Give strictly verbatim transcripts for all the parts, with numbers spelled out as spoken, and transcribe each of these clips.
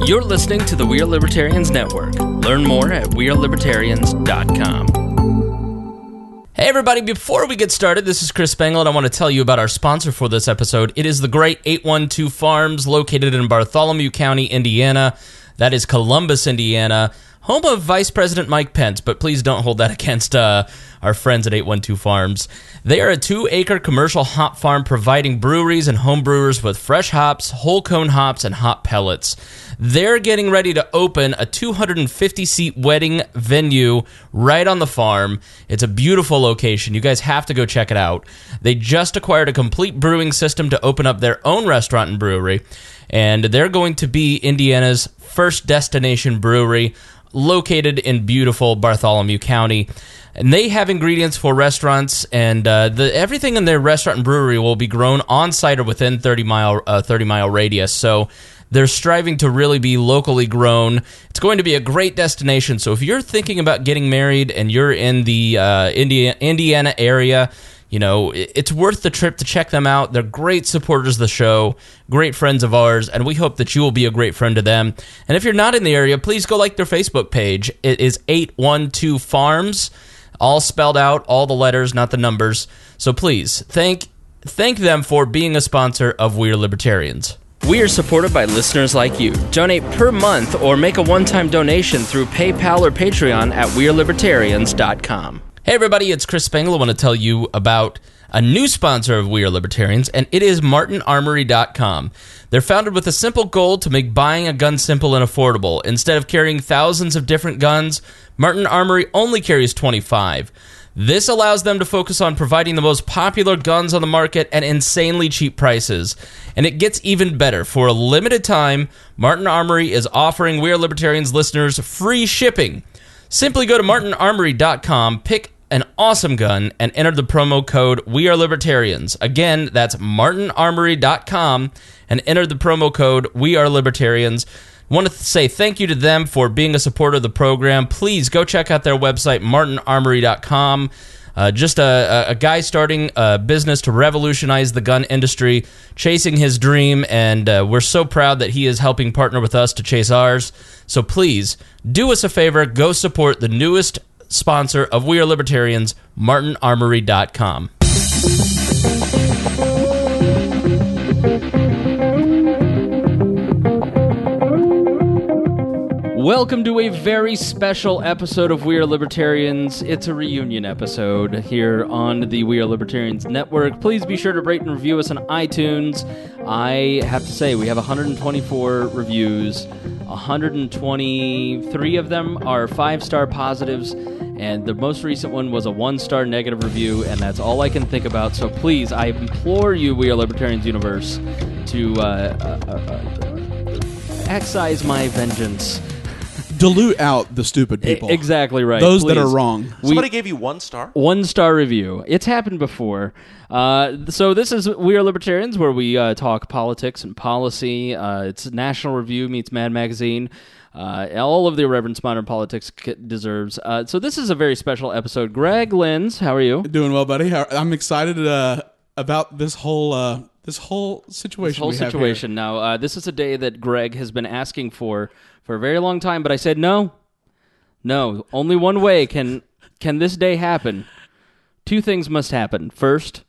You're listening to the We Are Libertarians Network. Learn more at we are libertarians dot com. Hey everybody, before we get started, this is Chris Spangle, and I want to tell you about our sponsor for this episode. It is the great eight one two Farms, located in Bartholomew County, Indiana. That is Columbus, Indiana, home of Vice President Mike Pence, but please don't hold that against uh, our friends at eight one two Farms. They are a two-acre commercial hop farm providing breweries and home brewers with fresh hops, whole cone hops, and hop pellets. They're getting ready to open a two hundred fifty seat wedding venue right on the farm. It's a beautiful location. You guys have to go check it out. They just acquired a complete brewing system to open up their own restaurant and brewery, and they're going to be Indiana's first destination brewery, located in beautiful Bartholomew County. And they have ingredients for restaurants, and uh, the everything in their restaurant and brewery will be grown on-site or within thirty mile uh, thirty mile radius. So they're striving to really be locally grown. It's going to be a great destination. So if you're thinking about getting married and you're in the uh, Indiana, Indiana area, you know, it's worth the trip to check them out. They're great supporters of the show, great friends of ours, and we hope that you will be a great friend to them. And if you're not in the area, please go like their Facebook page. It is eight one two Farms, all spelled out, all the letters, not the numbers. So please, thank thank them for being a sponsor of We Are Libertarians. We are supported by listeners like you. Donate per month or make a one-time donation through PayPal or Patreon at we are libertarians dot com. Hey everybody, it's Chris Spangle. I want to tell you about a new sponsor of We Are Libertarians, and it is Martin Armory dot com. They're founded with a simple goal to make buying a gun simple and affordable. Instead of carrying thousands of different guns, Martin Armory only carries twenty-five. This allows them to focus on providing the most popular guns on the market at insanely cheap prices. And it gets even better. For a limited time, Martin Armory is offering We Are Libertarians listeners free shipping. Simply go to Martin Armory dot com, pick an awesome gun, and enter the promo code We Are Libertarians. Again, that's Martin Armory dot com, and enter the promo code We Are Libertarians. I want to say thank you to them for being a supporter of the program. Please go check out their website, Martin Armory dot com. Uh, just a, a guy starting a business to revolutionize the gun industry, chasing his dream, and uh, we're so proud that he is helping partner with us to chase ours. So please, do us a favor, go support the newest sponsor of We Are Libertarians, Martin Armory dot com. Welcome to a very special episode of We Are Libertarians. It's a reunion episode here on the We Are Libertarians Network. Please be sure to rate and review us on iTunes. I have to say, we have one hundred twenty-four reviews. one hundred twenty-three of them are five-star positives, and the most recent one was a one-star negative review, and that's all I can think about. So please, I implore you, We Are Libertarians Universe, to uh, uh, uh, excise my vengeance. Dilute out the stupid people. Exactly right. Those Please. that are wrong. Somebody we, gave you one star? One star review. It's happened before. Uh, so this is We Are Libertarians, where we uh, talk politics and policy. Uh, it's National Review meets Mad Magazine. Uh, all of the irreverence modern politics deserves. Uh, so this is a very special episode. Greg Lenz, how are you? Doing well, buddy. I'm excited uh, about this whole uh, this whole situation. This whole we situation. Have here. Now, uh, this is a day that Greg has been asking for for a very long time, but I said no, no. Only one way can can this day happen. Two things must happen. First,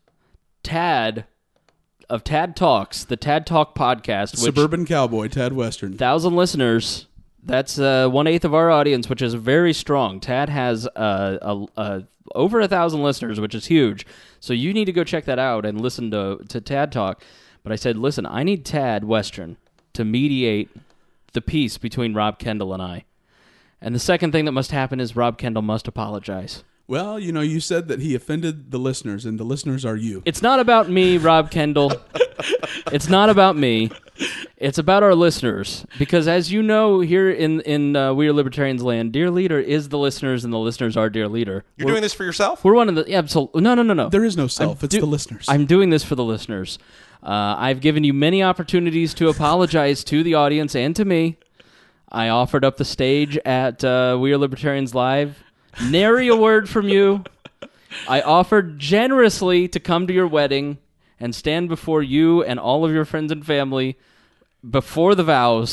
Tad of Tad Talks, the Tad Talk podcast, which Suburban Cowboy, Tad Western, thousand listeners. That's uh, one eighth of our audience, which is very strong. Tad has uh, a, a, over a thousand listeners, which is huge. So you need to go check that out and listen to to Tad Talk. But I said, listen, I need Tad Western to mediate the peace between Rob Kendall and I. And the second thing that must happen is Rob Kendall must apologize. Well, you know, you said that he offended the listeners, and the listeners are you. It's not about me, Rob Kendall. It's not about me. It's about our listeners. Because as you know, here in, in uh, We Are Libertarians land, Dear Leader is the listeners, and the listeners are Dear Leader. You're we're, doing this for yourself? We're one of the... Yeah, absolutely. No, no, no, no. There is no self. I'm it's do- the listeners. I'm doing this for the listeners. Uh, I've given you many opportunities to apologize to the audience and to me. I offered up the stage at uh, We Are Libertarians Live. Nary a word from you. I offered generously to come to your wedding and stand before you and all of your friends and family before the vows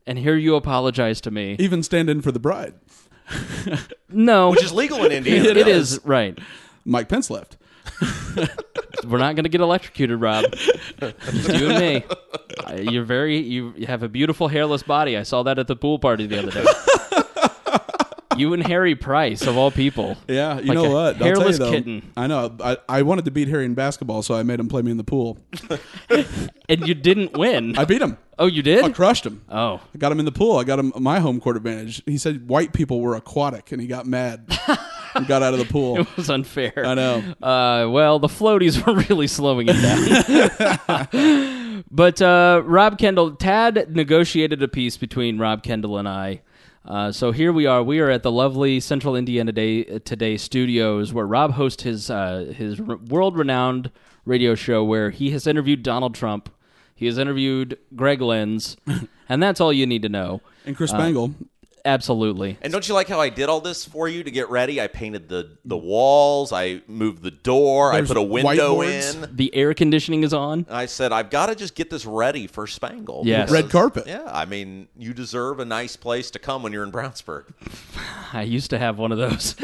and here you apologize to me. Even stand in for the bride. No. Which is legal in Indiana. It is, right. Mike Pence left. We're not going to get electrocuted, Rob. Just you and me. Uh, You're very, you have a beautiful hairless body. I saw that at the pool party the other day. You and Harry Price, of all people. Yeah, you Like know a what? I'll tell you hairless though, kitten. I know. I, I wanted to beat Harry in basketball, so I made him play me in the pool. And you didn't win. I beat him. Oh, you did? I crushed him. Oh. I got him in the pool. I got him my home court advantage. He said white people were aquatic, and he got mad. He got out of the pool. It was unfair. I know. Uh, well, the floaties were really slowing it down. But uh, Rob Kendall, Tad negotiated a peace between Rob Kendall and I. Uh, so here we are. We are at the lovely Central Indiana Day, Today studios, where Rob hosts his uh, his r- world-renowned radio show, where he has interviewed Donald Trump, he has interviewed Greg Lenz, and that's all you need to know. And Chris Spangle. Absolutely. And don't you like how I did all this for you to get ready? I painted the, the walls. I moved the door. There's I put a window whiteboards. in. The air conditioning is on. I said, I've got to just get this ready for Spangle. Yes. Red carpet. Yeah, I mean, you deserve a nice place to come when you're in Brownsburg. I used to have one of those.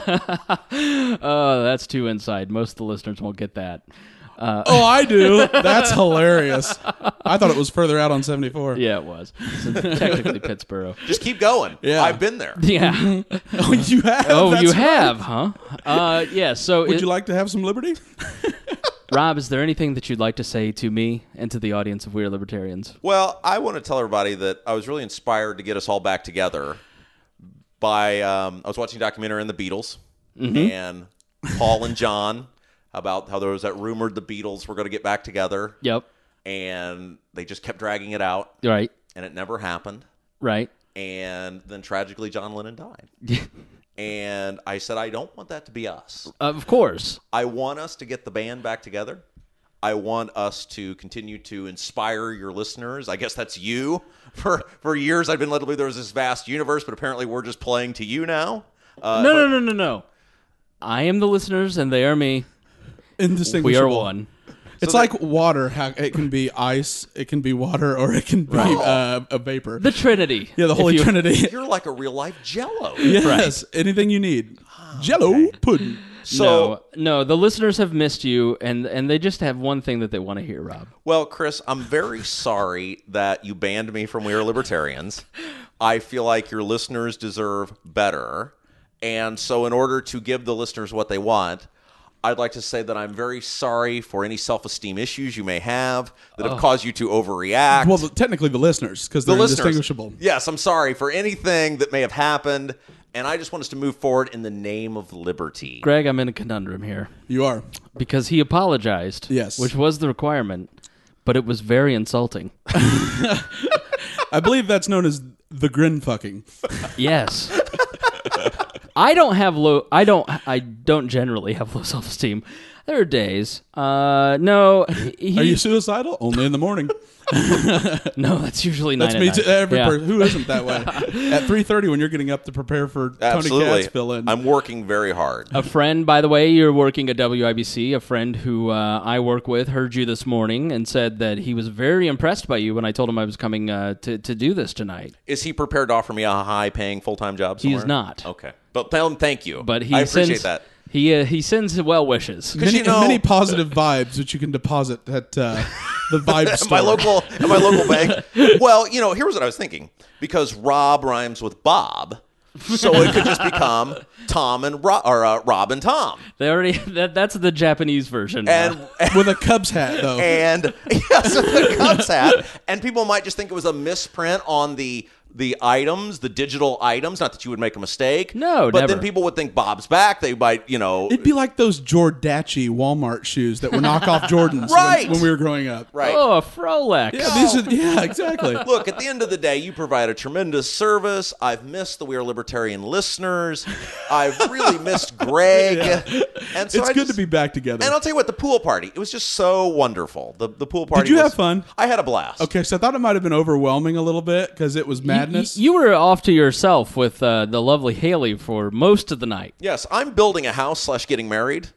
Oh, that's too inside. Most of the listeners won't get that. Uh, Oh, I do. That's hilarious. I thought it was further out on seventy-four. yeah, it was. It's technically Pittsburgh. Just keep going. Yeah. I've been there. Yeah. Oh, you have? Oh, That's you right. have, huh? Uh, yeah. So, Would it- you like to have some liberty? Rob, is there anything that you'd like to say to me and to the audience of We Are Libertarians? Well, I want to tell everybody that I was really inspired to get us all back together by, um, I was watching a documentary on the Beatles and Paul and John about how there was that rumored the Beatles were going to get back together. Yep. And they just kept dragging it out, Right. and it never happened. Right. And then tragically, John Lennon died. And I said, I don't want that to be us. Of course. I want us to get the band back together. I want us to continue to inspire your listeners. I guess that's you. For for years, I've been led to believe there was this vast universe, but apparently we're just playing to you now. Uh, No, but- no, no, no, no. I am the listeners, and they are me. Indistinguishable. We are one. It's So like water. How it can be ice, it can be water, or it can be uh, a vapor. The Trinity. yeah, the If Holy you- Trinity. You're like a real life Jello. Yes, anything you need. Jello pudding. So, no, no, the listeners have missed you, and, and they just have one thing that they want to hear, Rob. well, Chris, I'm very sorry that you banned me from We Are Libertarians. I feel like your listeners deserve better. And so in order to give the listeners what they want, I'd like to say that I'm very sorry for any self-esteem issues you may have that have caused you to overreact. Well, the, technically the listeners, because the they're listeners. indistinguishable. Yes, I'm sorry for anything that may have happened, and I just want us to move forward in the name of liberty. Greg, I'm in a conundrum here You are. because he apologized. Yes. Which was the requirement, but it was very insulting. I believe that's known as the grin fucking. Yes. I don't have low. I don't. I don't generally have low self-esteem. There are days. Uh, no. He, Are you suicidal? Only in the morning. No, that's usually nine. That's at me night. too. Every Yeah. person who isn't that way. At three thirty, when you're getting up to prepare for Tony Absolutely. Katz fill in. I'm working very hard. A friend, by the way, you're working at W I B C. A friend who uh, I work with heard you this morning and said that he was very impressed by you when I told him I was coming uh, to to do this tonight. Is he prepared to offer me a high-paying full-time job somewhere? He's not. Okay. But tell him thank you. But he I appreciate sends, that. He uh, he sends well wishes. many, you know- many positive vibes which you can deposit at uh, the vibe At store. my local, at my local bank. Well, you know, here's what I was thinking. Because Rob rhymes with Bob, so it could just become Tom and Rob, or uh, Rob and Tom. They already that that's the Japanese version. And Uh, With a Cubs hat, though. and yes, the Cubs hat. And people might just think it was a misprint on the the items, the digital items. Not that you would make a mistake. No, but never. then people would think Bob's back. They might, you know, It'd be like those Jordache Walmart shoes that were knockoff Jordans Right. when, when we were growing up. right. oh, a Frolex. Yeah, these are, yeah, exactly. Look, at the end of the day, you provide a tremendous service. I've missed the We Are Libertarian listeners. I've really missed Greg. And so it's I good just- to be back together. And I'll tell you what, the pool party, it was just so wonderful. The the pool party. Did you was- have fun? I had a blast. Okay, so I thought it might have been overwhelming a little bit because it was You- madness. You, you were off to yourself with uh, the lovely Haley for most of the night. Yes, I'm building a house slash getting married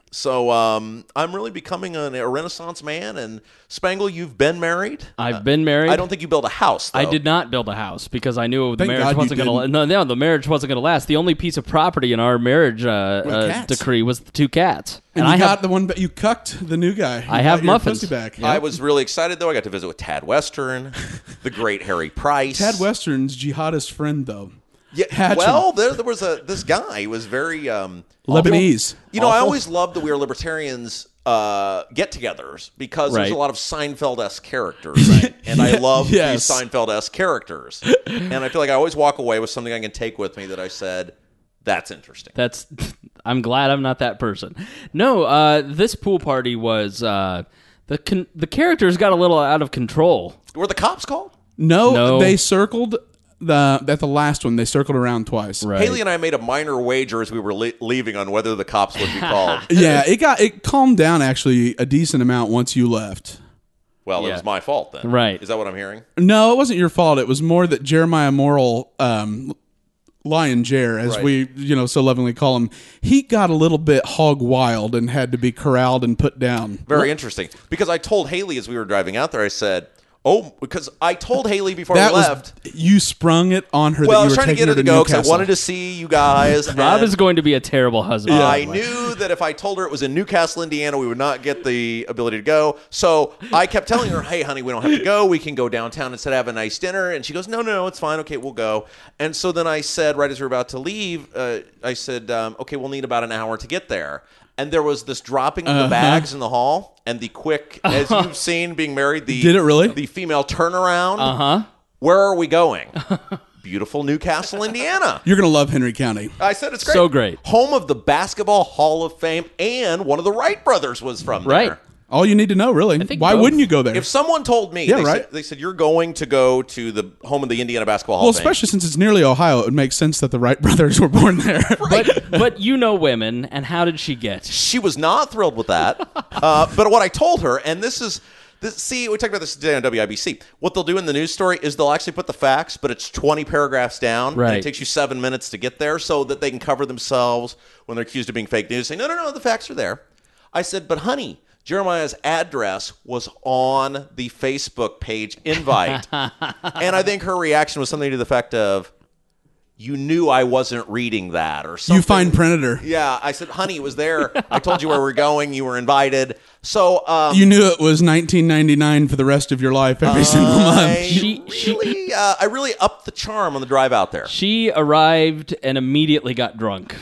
So um, I'm really becoming an, a Renaissance man. And Spangle, you've been married. I've Uh, been married. I don't think you built a house, though. I did not build a house because I knew the Thank marriage God you wasn't going to. didn't. No, no, the marriage wasn't going to last. The only piece of property in our marriage uh, Were uh, cats. decree was the two cats, And, I you have got the one, but you cucked the new guy. You I have got your muffins. pussy back. I was really excited, though. I got to visit with Tad Western, the great Harry Price. Tad Western's jihadist friend, though. Yeah, Hatch well, there, there was a this guy. He was very um, Lebanese. You know, I Awful. always loved that We Are Libertarians uh, get-togethers because there's Right. a lot of Seinfeld-esque characters, and I love Yes. these Seinfeld-esque characters. And I feel like I always walk away with something I can take with me that I said, that's interesting. That's. I'm glad I'm not that person. No, uh, this pool party was uh, the con- the characters got a little out of control. Were the cops called? No, No. they circled the at the last one. They circled around twice. Right. Haley and I made a minor wager as we were le- leaving on whether the cops would be called. Yeah, it got it calmed down actually a decent amount once you left. Well, it Yeah. was my fault then. Right. Is that what I'm hearing? No, it wasn't your fault. It was more that Jeremiah Morrill, um, Lion Jer, as Right. we you know so lovingly call him, he got a little bit hog wild and had to be corralled and put down. Very interesting. Because I told Haley as we were driving out there, I said, oh, because I told Haley before That we was left. you sprung it on her. Well, that I you was were trying to taking get her to to go because I Newcastle. wanted to see you guys. Rob and is going to be a terrible husband. I knew that if I told her it was in Newcastle, Indiana, we would not get the ability to go. So I kept telling her, hey, honey, we don't have to go. We can go downtown instead, have a nice dinner. And she goes, no, no, no, it's fine. Okay, we'll go. And so then I said, right as we were about to leave, uh, I said, um, okay, we'll need about an hour to get there. And there was this dropping of the bags in the hall and the quick, as you've seen being married, the Did it really? the female turnaround. Uh huh. Where are we going? Beautiful Newcastle, Indiana. You're gonna love Henry County. I said it's great. So great. Home of the Basketball Hall of Fame, and one of the Wright brothers was from Right. there. All you need to know, really. think Why both. wouldn't you go there? If someone told me, Yeah, they, right. said, they said, you're going to go to the home of the Indiana Basketball Hall well, of Fame. especially since it's nearly Ohio, it would make sense that the Wright brothers were born there. But but you know women, and how did she get? She was not thrilled with that. uh, but what I told her, and this is, this, see, we talked about this today on W I B C. What they'll do in the news story is they'll actually put the facts, but it's twenty paragraphs down. And Right. it takes you seven minutes to get there so that they can cover themselves when they're accused of being fake news. Say, no, no, no, the facts are there. I said, but honey, Jeremiah's address was on the Facebook page invite. And I think her reaction was something to the effect of, you knew I wasn't reading that or something. You fine printed her. Yeah, I said, honey, it was there. I told you where we're going. You were invited. So, um, You knew it was nineteen ninety-nine for the rest of your life every single month. I She- she- really, uh, I really upped the charm on the drive out there. She arrived and immediately got drunk.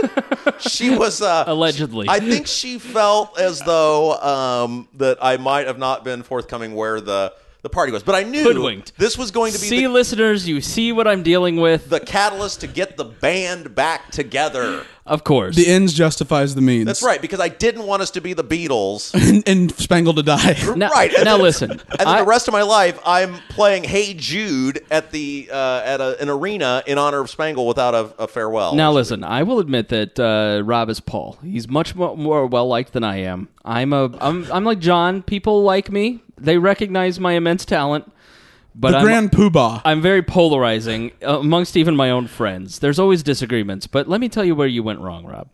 She was uh, Allegedly. I think she felt as though um, that I might have not been forthcoming where the the party was, but I knew Hoodwinked. this was going to be See, the, listeners, you see what I'm dealing with. the catalyst to get the band back together. Of course. The ends justifies the means. That's right, because I didn't want us to be the Beatles. and, and Spangled to die. Now, Right. And now then- listen. And then I- the rest of my life, I'm playing "Hey Jude" at the uh, at a, an arena in honor of Spangle without a, a farewell. Now listen, I will admit that uh, Rob is Paul. He's much mo- more well liked than I am. I'm a I'm I'm like John. People like me. They recognize my immense talent. But the I'm, Grand Poobah. I'm very polarizing uh, amongst even my own friends. There's always disagreements, but let me tell you where you went wrong, Rob.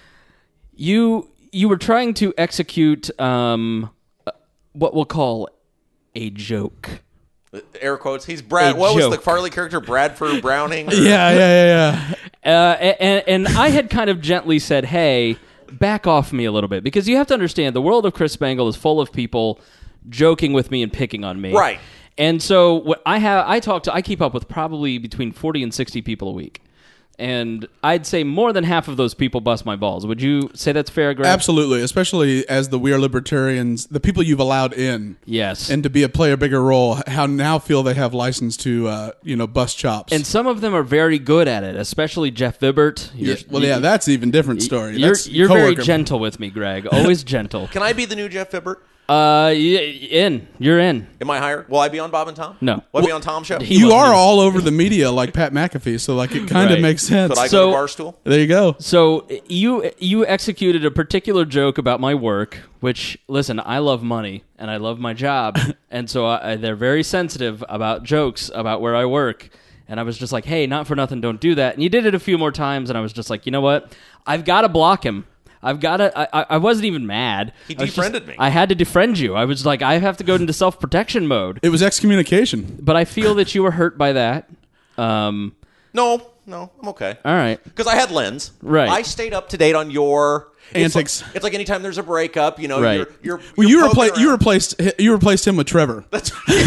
You you were trying to execute um, uh, what we'll call a joke. Air quotes. He's Brad. A What was the joke. Farley character? Bradford Browning. Or- yeah, yeah, yeah, yeah. Uh, and, and I had kind of gently said, hey, back off me a little bit. Because you have to understand, the world of Chris Spangle is full of people joking with me and picking on me. Right. And so what I have, I talk to, I keep up with probably between forty and sixty people a week. And I'd say more than half of those people bust my balls. Would you say that's fair, Greg? Absolutely, especially as the We Are Libertarians, the people you've allowed in, Yes. and to be a play a bigger role, how now feel they have license to, uh, you know, bust chops. And some of them are very good at it, especially Jeff Vibert. yeah, You're- well, yeah, that's even different story. You're, That's you're very coworker. gentle with me, Greg. Always gentle. Can I be the new Jeff Fibbert? Uh, y- in. You're in. Am I hired? Will I be on Bob and Tom? No. Will I be on Tom's show? He You wasn't are even- all over the media like Pat McAfee, so like it kind of Right. makes sense. Could I So- go to Barstool? There you go. So you you executed a particular joke about my work, which listen, I love money and I love my job, and so I, they're very sensitive about jokes about where I work. And I was just like, hey, not for nothing, don't do that. And you did it a few more times, and I was just like, you know what? I've got to block him. I've got to. I, I I wasn't even mad. He I was just- defriended me. I had to defriend you. I was like, I have to go into self protection mode. It was excommunication. But I feel that you were hurt by that. Um. No, no, I'm okay. All right. Because I had Lynn's. Right. I stayed up to date on your it's Antics. Like, it's like anytime there's a breakup, you know, Right. you're you're, Well, you're you poking replaced you around. replaced you replaced him with Trevor, That's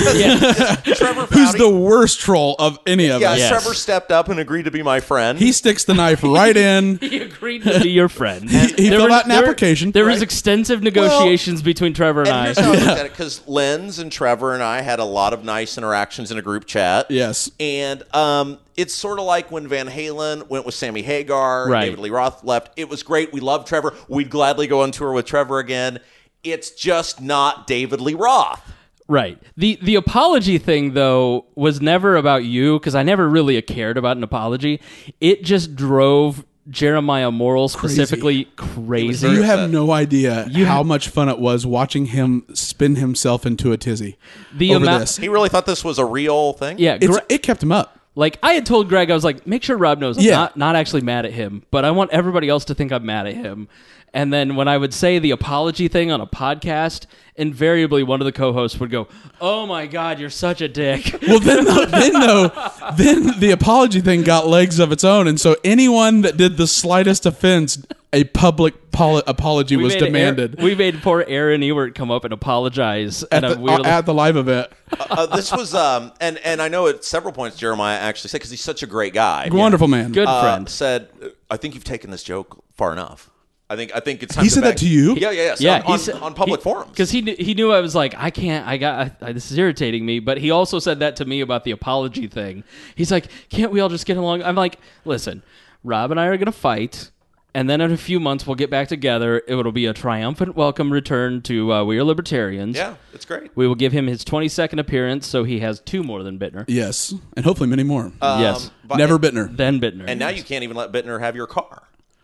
Yeah. Trevor. who's Fowdy. the worst troll of any of Yeah, us. Yes. Trevor stepped up and agreed to be my friend. He sticks the knife right in. He agreed to be your friend. He, he There filled were- out an there- application. There was Right. extensive negotiations between Trevor and, and I. here's how I looked at it, because Lynn's and Trevor and I had a lot of nice interactions in a group chat. Yes. And um, it's sort of like when Van Halen went with Sammy Hagar, Right. David Lee Roth left. It was great. We love Trevor. We'd gladly go on tour with Trevor again. It's just not David Lee Roth. Right. The the apology thing though was never about you because I never really cared about an apology. It just drove Jeremiah Morrill specifically crazy. You very have upset. no idea how much fun it was watching him spin himself into a tizzy The over amount- this. He really thought this was a real thing? yeah, It's, Gre- it kept him up. like I had told Greg, I was like, make sure Rob knows I'm Yeah. not not actually mad at him, but I want everybody else to think I'm mad at him. And then when I would say the apology thing on a podcast, invariably one of the co-hosts would go, "Oh my God, you're such a dick." Well, then, though, then though, then the apology thing got legs of its own, and so anyone that did the slightest offense, a public poli- apology We was made demanded Aaron- we made poor Aaron Ewert come up and apologize. at and the, we were like- at the live event. Uh, this was, um, and, and I know at several points Jeremiah actually said, because he's such a great guy. Wonderful man. good uh, friend. said, I think you've taken this joke far enough. I think I think it's time He to said that back- to you? Yeah, yeah, yeah. So Yeah, on, he on, said- on public he- forums. because he kn- he knew I was like, I can't, I got I, I, this is irritating me. But he also said that to me about the apology thing. He's like, can't we all just get along? I'm like, listen, Rob and I are gonna fight, and then in a few months we'll get back together. It'll be a triumphant welcome return to uh, We Are Libertarians. Yeah, it's great. We will give him his twenty-second appearance, so he has two more than Bittner. Yes, and hopefully many more. yes, Um, but- Never Bittner. then Bittner. And now you can't even let Bittner have your car.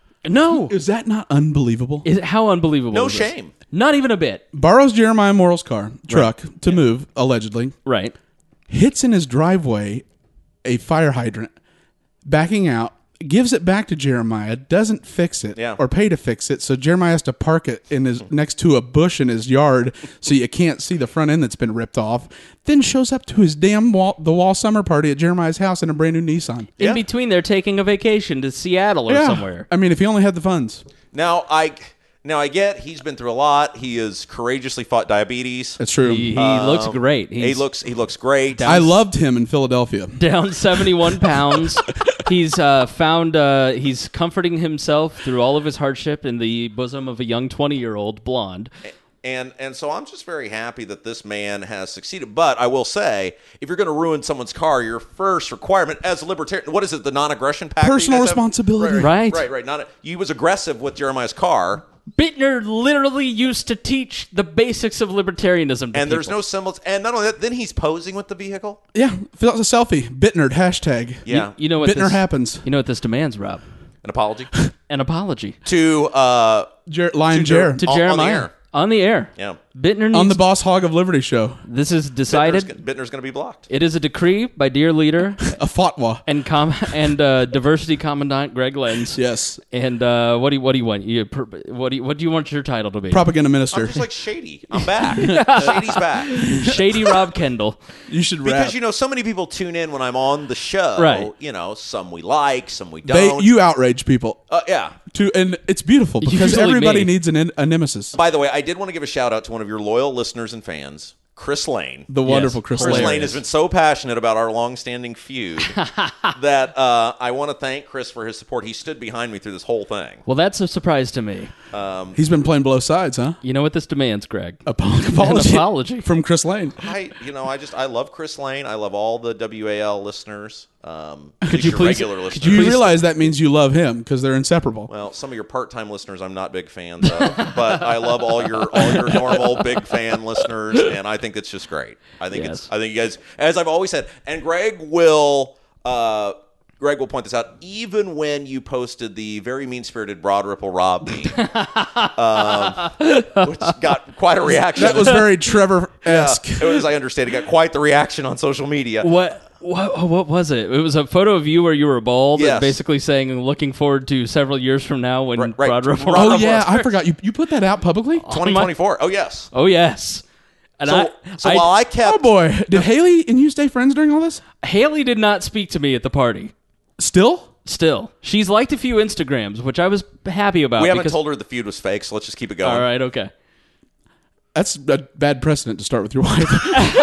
no. Is that not unbelievable? Is it, how unbelievable? No is this? shame. Not even a bit. Borrows Jeremiah Morrill's car, truck, to move, allegedly. Right. Hits in his driveway a fire hydrant, backing out, gives it back to Jeremiah, doesn't fix it Yeah. or pay to fix it, so Jeremiah has to park it in his next to a bush in his yard so you can't see the front end that's been ripped off. Then shows up to his damn wall, the wall summer party at Jeremiah's house in a brand new Nissan. In Yeah. between, they're taking a vacation to Seattle or somewhere. I mean, if he only had the funds. Now I now I get he's been through a lot. He has courageously fought diabetes. That's true. He, he looks great. He's He looks he looks great. I loved him in Philadelphia. down seventy-one pounds. He's uh, found uh, he's comforting himself through all of his hardship in the bosom of a young twenty-year-old blonde. And and so I'm just very happy that this man has succeeded. But I will say, if you're going to ruin someone's car, your first requirement as a libertarian, what is it, the non-aggression pact? that you Personal guys have? responsibility. Right, Right. right, right. right. Not a, he was aggressive with Jeremiah's car, Bittner literally used to teach the basics of libertarianism to and there's people. no semblance. And not only that, then he's posing with the vehicle. Yeah, fill out a selfie. Bittnerd, hashtag. Yeah, You know what Bittner this happens. You know what this demands, Rob? an apology An apology to uh Jer- Lion To Jer. to On- on the Jeremiah air. on the air. yeah. Bittner needs On the Boss Hog of Liberty show. This is Bittner's, decided. Bittner's going to be blocked. It is a decree by dear leader A fatwa. and com- and uh, diversity commandant Greg Lenz. Yes. And uh, what do you, what do you want? You, per- what do you, what do you want your title to be? Propaganda I'm minister. just like Shady. I'm back. Shady's back. Shady Rob Kendall. You should rap. Because, you know, so many people tune in when I'm on the show. Right. You know, some we like, some we they, don't. you outrage people. uh, yeah. To, and it's beautiful because Usually everybody me. needs an, en- a nemesis. By the way, I did want to give a shout out to one of your loyal listeners and fans, Chris Lane. The wonderful Chris Chris Lane. Lane has been so passionate about our long-standing feud that uh, I want to thank Chris for his support. He stood behind me through this whole thing. Well, that's a surprise to me. He's been playing both sides, huh? You know what this demands, Greg? Apo- apology. An apology. From Chris Lane. I, you know, I just I love Chris Lane. I love all the W A L listeners. Um, Could you your please- regular could listeners? You Please- realize that means you love him because they're inseparable. Well, some of your part-time listeners, I'm not big fans of, but I love all your all your normal big fan listeners, and I think it's just great. I think Yes. it's I think you guys, as I've always said, and Greg will uh, Greg will point this out. Even when you posted the very mean-spirited Broad Ripple Rob meme, um, which got quite a reaction. That was very Trevor-esque. Yeah, it was, I understand, it got quite the reaction on social media. What What, what was it? It was a photo of you where you were bald, Yes. and basically saying, "Looking forward to several years from now when Right, right. Broad Ripple." Broad Oh Ripple. yeah, I forgot you. You put that out publicly. twenty twenty-four. Oh yes. Oh yes. And So, I, so I- while I kept Oh boy, did Haley and you stay friends during all this? Haley did not speak to me at the party. Still? Still, she's liked a few Instagrams, which I was happy about. we haven't because, told her the feud was fake, so let's just keep it going. All right, okay. That's a bad precedent to start with your wife.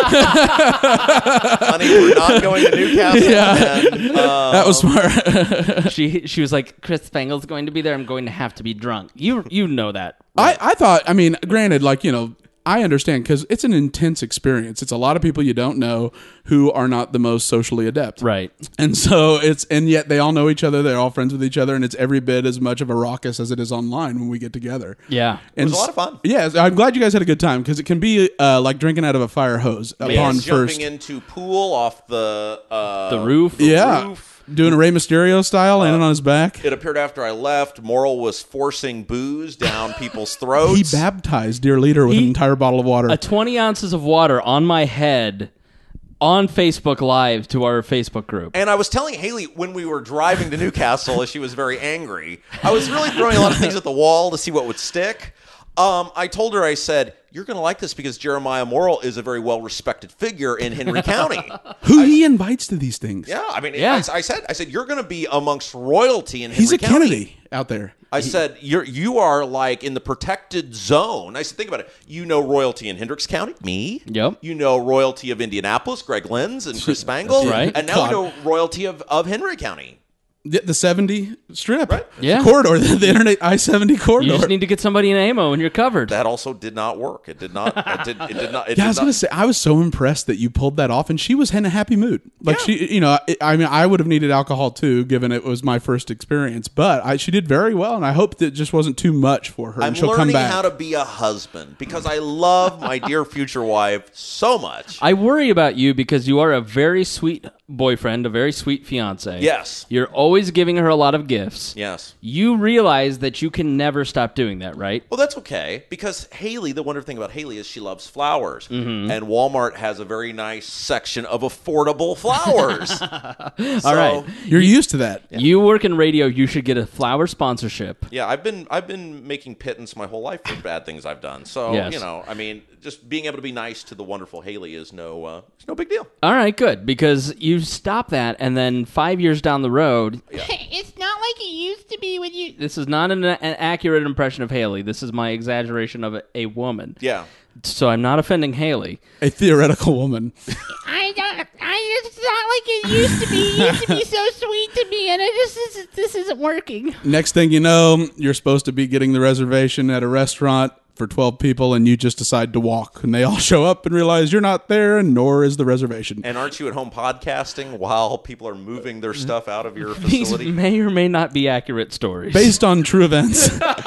Honey, we're not going to Newcastle. Yeah. And, uh, That was smart. She she was like, "Chris Spangle's going to be there. I'm going to have to be drunk." You you know that. I, I thought, I mean, granted, like, you know, I understand because it's an intense experience. It's a lot of people you don't know who are not the most socially adept. Right. And so it's, and yet they all know each other. They're all friends with each other. And it's every bit as much of a raucous as it is online when we get together. Yeah. And was a lot of fun. Yeah. I'm glad you guys had a good time because it can be uh, like drinking out of a fire hose upon Man's first. jumping into pool off the uh, The roof. Yeah. roof. Doing a Rey Mysterio style, landing on his back. It appeared after I left, Moral was forcing booze down people's throats. He baptized dear leader with He- an entire bottle of water. A twenty ounces of water on my head on Facebook Live to our Facebook group. And I was telling Haley when we were driving to Newcastle, as she was very angry, I was really throwing a lot of things at the wall to see what would stick. Um, I told her, I said, you're going to like this because Jeremiah Morrill is a very well-respected figure in Henry County. Who he invites to these things. Yeah, I mean, Yeah. I, I said, I said, you're going to be amongst royalty in Henry He's a County. Kennedy out there. I said, you're you are like in the protected zone. I said, think about it. You know royalty in Hendricks County, me. Yep. You know royalty of Indianapolis, Greg Lenz and Chris Spangle. That's right. And now God. we know royalty of, of Henry County. The, the seventy strip. Right. Yeah. Corridor, the, the Internet I seventy corridor. You just need to get somebody in ammo and you're covered. That also did not work. It did not. It did. It did not. It Yeah, I did was not. gonna say I was so impressed that you pulled that off, and she was in a happy mood. Like Yeah. she, you know, I, I mean, I would have needed alcohol too, given it was my first experience. But I, she did very well, and I hope that it just wasn't too much for her. I'm and she'll learning come back. how to be a husband because I love my dear future wife so much. I worry about you because you are a very sweet boyfriend, a very sweet fiance. Yes. You're always giving her a lot of gifts. Yes. You realize that you can never stop doing that, right? Well, that's okay because Haley, the wonderful thing about Haley is she loves flowers. And Walmart has a very nice section of affordable flowers. All right. You're used to that. You work in radio, you should get a flower sponsorship. Yeah, I've been I've been making pittance my whole life for bad things I've done. So, Yes. you know, I mean, just being able to be nice to the wonderful Haley is no uh, it's no big deal. All right, good. Because you stop that, and then five years down the road, It's not like it used to be with you. this is not an, an accurate impression of Haley. This is my exaggeration of a, a woman. Yeah. So I'm not offending Haley. A theoretical woman. I don't. I. It's not like it used to be. It used to be so sweet to me, and it just is. This isn't working. Next thing you know, you're supposed to be getting the reservation at a restaurant for twelve people, and you just decide to walk, and they all show up and realize you're not there, and nor is the reservation. And aren't you at home podcasting while people are moving their stuff out of your These facility? may or may not be accurate stories. Based on true events.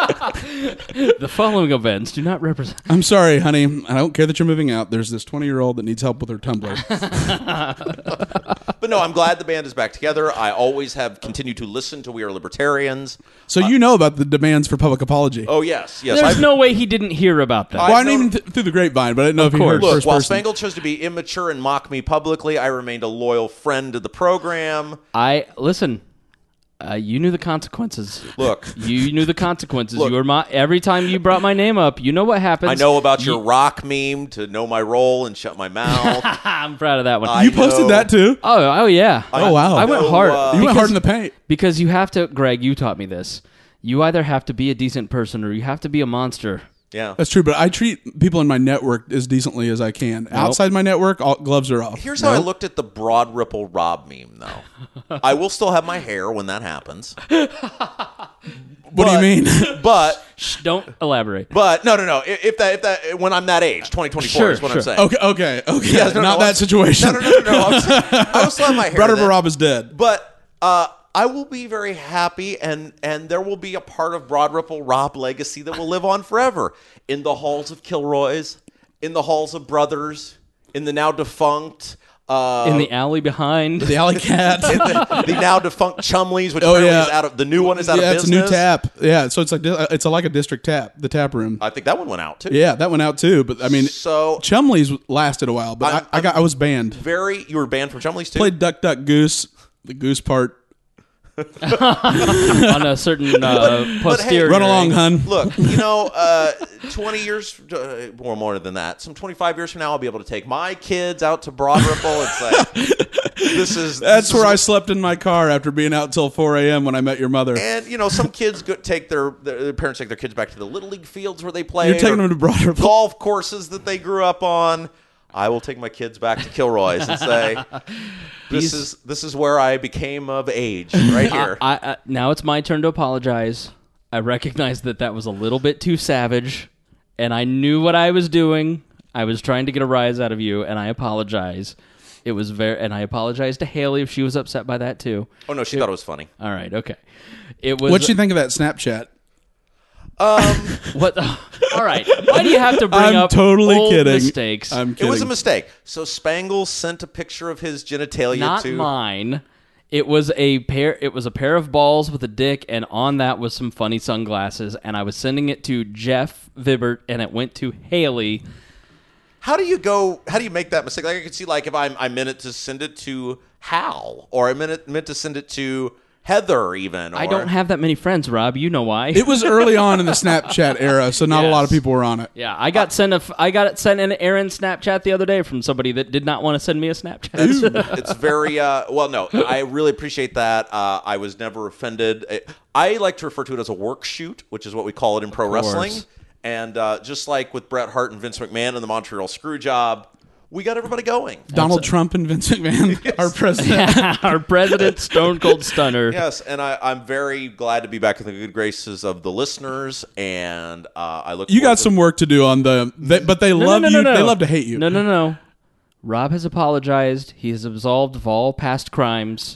The following events do not represent. I'm sorry, honey. I don't care that you're moving out. There's this twenty-year-old that needs help with her tumbler. But no, I'm glad the band is back together. I always have continued to listen to We Are Libertarians. So you know about the demands for public apology. Oh, yes. Yes. There's I've- no way he didn't hear about that. well, I I've didn't known- even th- through the grapevine, but I didn't know if you course. heard Look, first while person. Spangle chose to be immature and mock me publicly, I remained a loyal friend to the program. I listen. Uh, you knew the consequences. Look. You knew the consequences. Look. You were my every time you brought my name up. You know what happens. I know about You- your rock meme to know my role and shut my mouth. I'm proud of that one. I You posted know- that too? oh, oh yeah. Oh, wow. I went know, hard. uh, You went because- hard in the paint. because you have to. Greg, you taught me this. You either have to be a decent person or you have to be a monster. Yeah. That's true, but I treat people in my network as decently as I can. Outside my network, all, gloves are off. Here's how I looked at the Broad Ripple Rob meme, though. I will still have my hair when that happens. What do you mean? But, Shh, don't elaborate. but no, no, no. If if that, if that, when I'm that age, twenty twenty-four Sure, is what sure. I'm saying. okay, okay, okay. Yes, no, Not no, that situation. No, no, no, no. no. I was, I will still have my hair. Brother then. Rob is dead. But uh, I will be very happy, and and there will be a part of Broad Ripple Rob legacy that will live on forever in the halls of Kilroy's, in the halls of Brothers, in the now defunct Uh, in the alley behind. The Alley Cat. the, the now defunct Chumley's, which Oh, apparently yeah. is out of the new one is out yeah, of it's business. a new tap. Yeah, so it's like it's a, like a district tap, the tap room. I think that one went out too. Yeah, that went out too. But I mean, So Chumley's lasted a while, but I'm- I, I got I was banned. very, you were banned from Chumley's too. Played Duck Duck Goose, the goose part. on a certain uh, but hey, posterior. Run along, hun. Look, you know, uh, twenty years uh, or more than that, some twenty-five years from now, I'll be able to take my kids out to Broad Ripple and say, "This is." That's this where is I slept in my car after being out till four a.m. when I met your mother. And you know, some kids go, take their, their their parents take their kids back to the little league fields where they play. You're taking them to Broad Ripple. golf courses that they grew up on. I will take my kids back to Kilroy's and say, "This These- is this is where I became of age, right here." I, I, now it's my turn to apologize. I recognize that that was a little bit too savage, and I knew what I was doing. I was trying to get a rise out of you, and I apologize. It was very, and I apologize to Haley if she was upset by that too. oh no, she thought it was funny. All right, okay. It was. What'd you think of that Snapchat? What? the- all right. Why do you have to bring I'm up totally old kidding. mistakes? I'm It kidding. was a mistake. So Spangle sent a picture of his genitalia Not to mine. It was a pair. It was a pair of balls with a dick, and on that was some funny sunglasses. And I was sending it to Jeff Vibert, and it went to Haley. How do you go? How do you make that mistake? Like I could see, like if I'm, I meant it to send it to Hal, or I meant it meant to send it to Heather, even. Or, I don't have that many friends, Rob. You know why? It was early on in the Snapchat era, so not a lot of Yes. people were on it. yeah, I got sent a. f- I got it sent an Aaron Snapchat the other day from somebody that did not want to send me a Snapchat. It's very uh, well. No, I really appreciate that. Uh, I was never offended. I, I like to refer to it as a work shoot, which is what we call it in pro course. wrestling. And uh, just like with Bret Hart and Vince McMahon and the Montreal Screwjob, we got everybody going. Donald Trump and Vince McMahon, our president. Our president, Stone Cold Stunner. Yes, and I, I'm very glad to be back in the good graces of the listeners, and uh, I look. You forward got to- some work to do on the, they, but they No, no, love no, you. no, no. They love to hate you. No, no, no. Rob has apologized. He is absolved of all past crimes.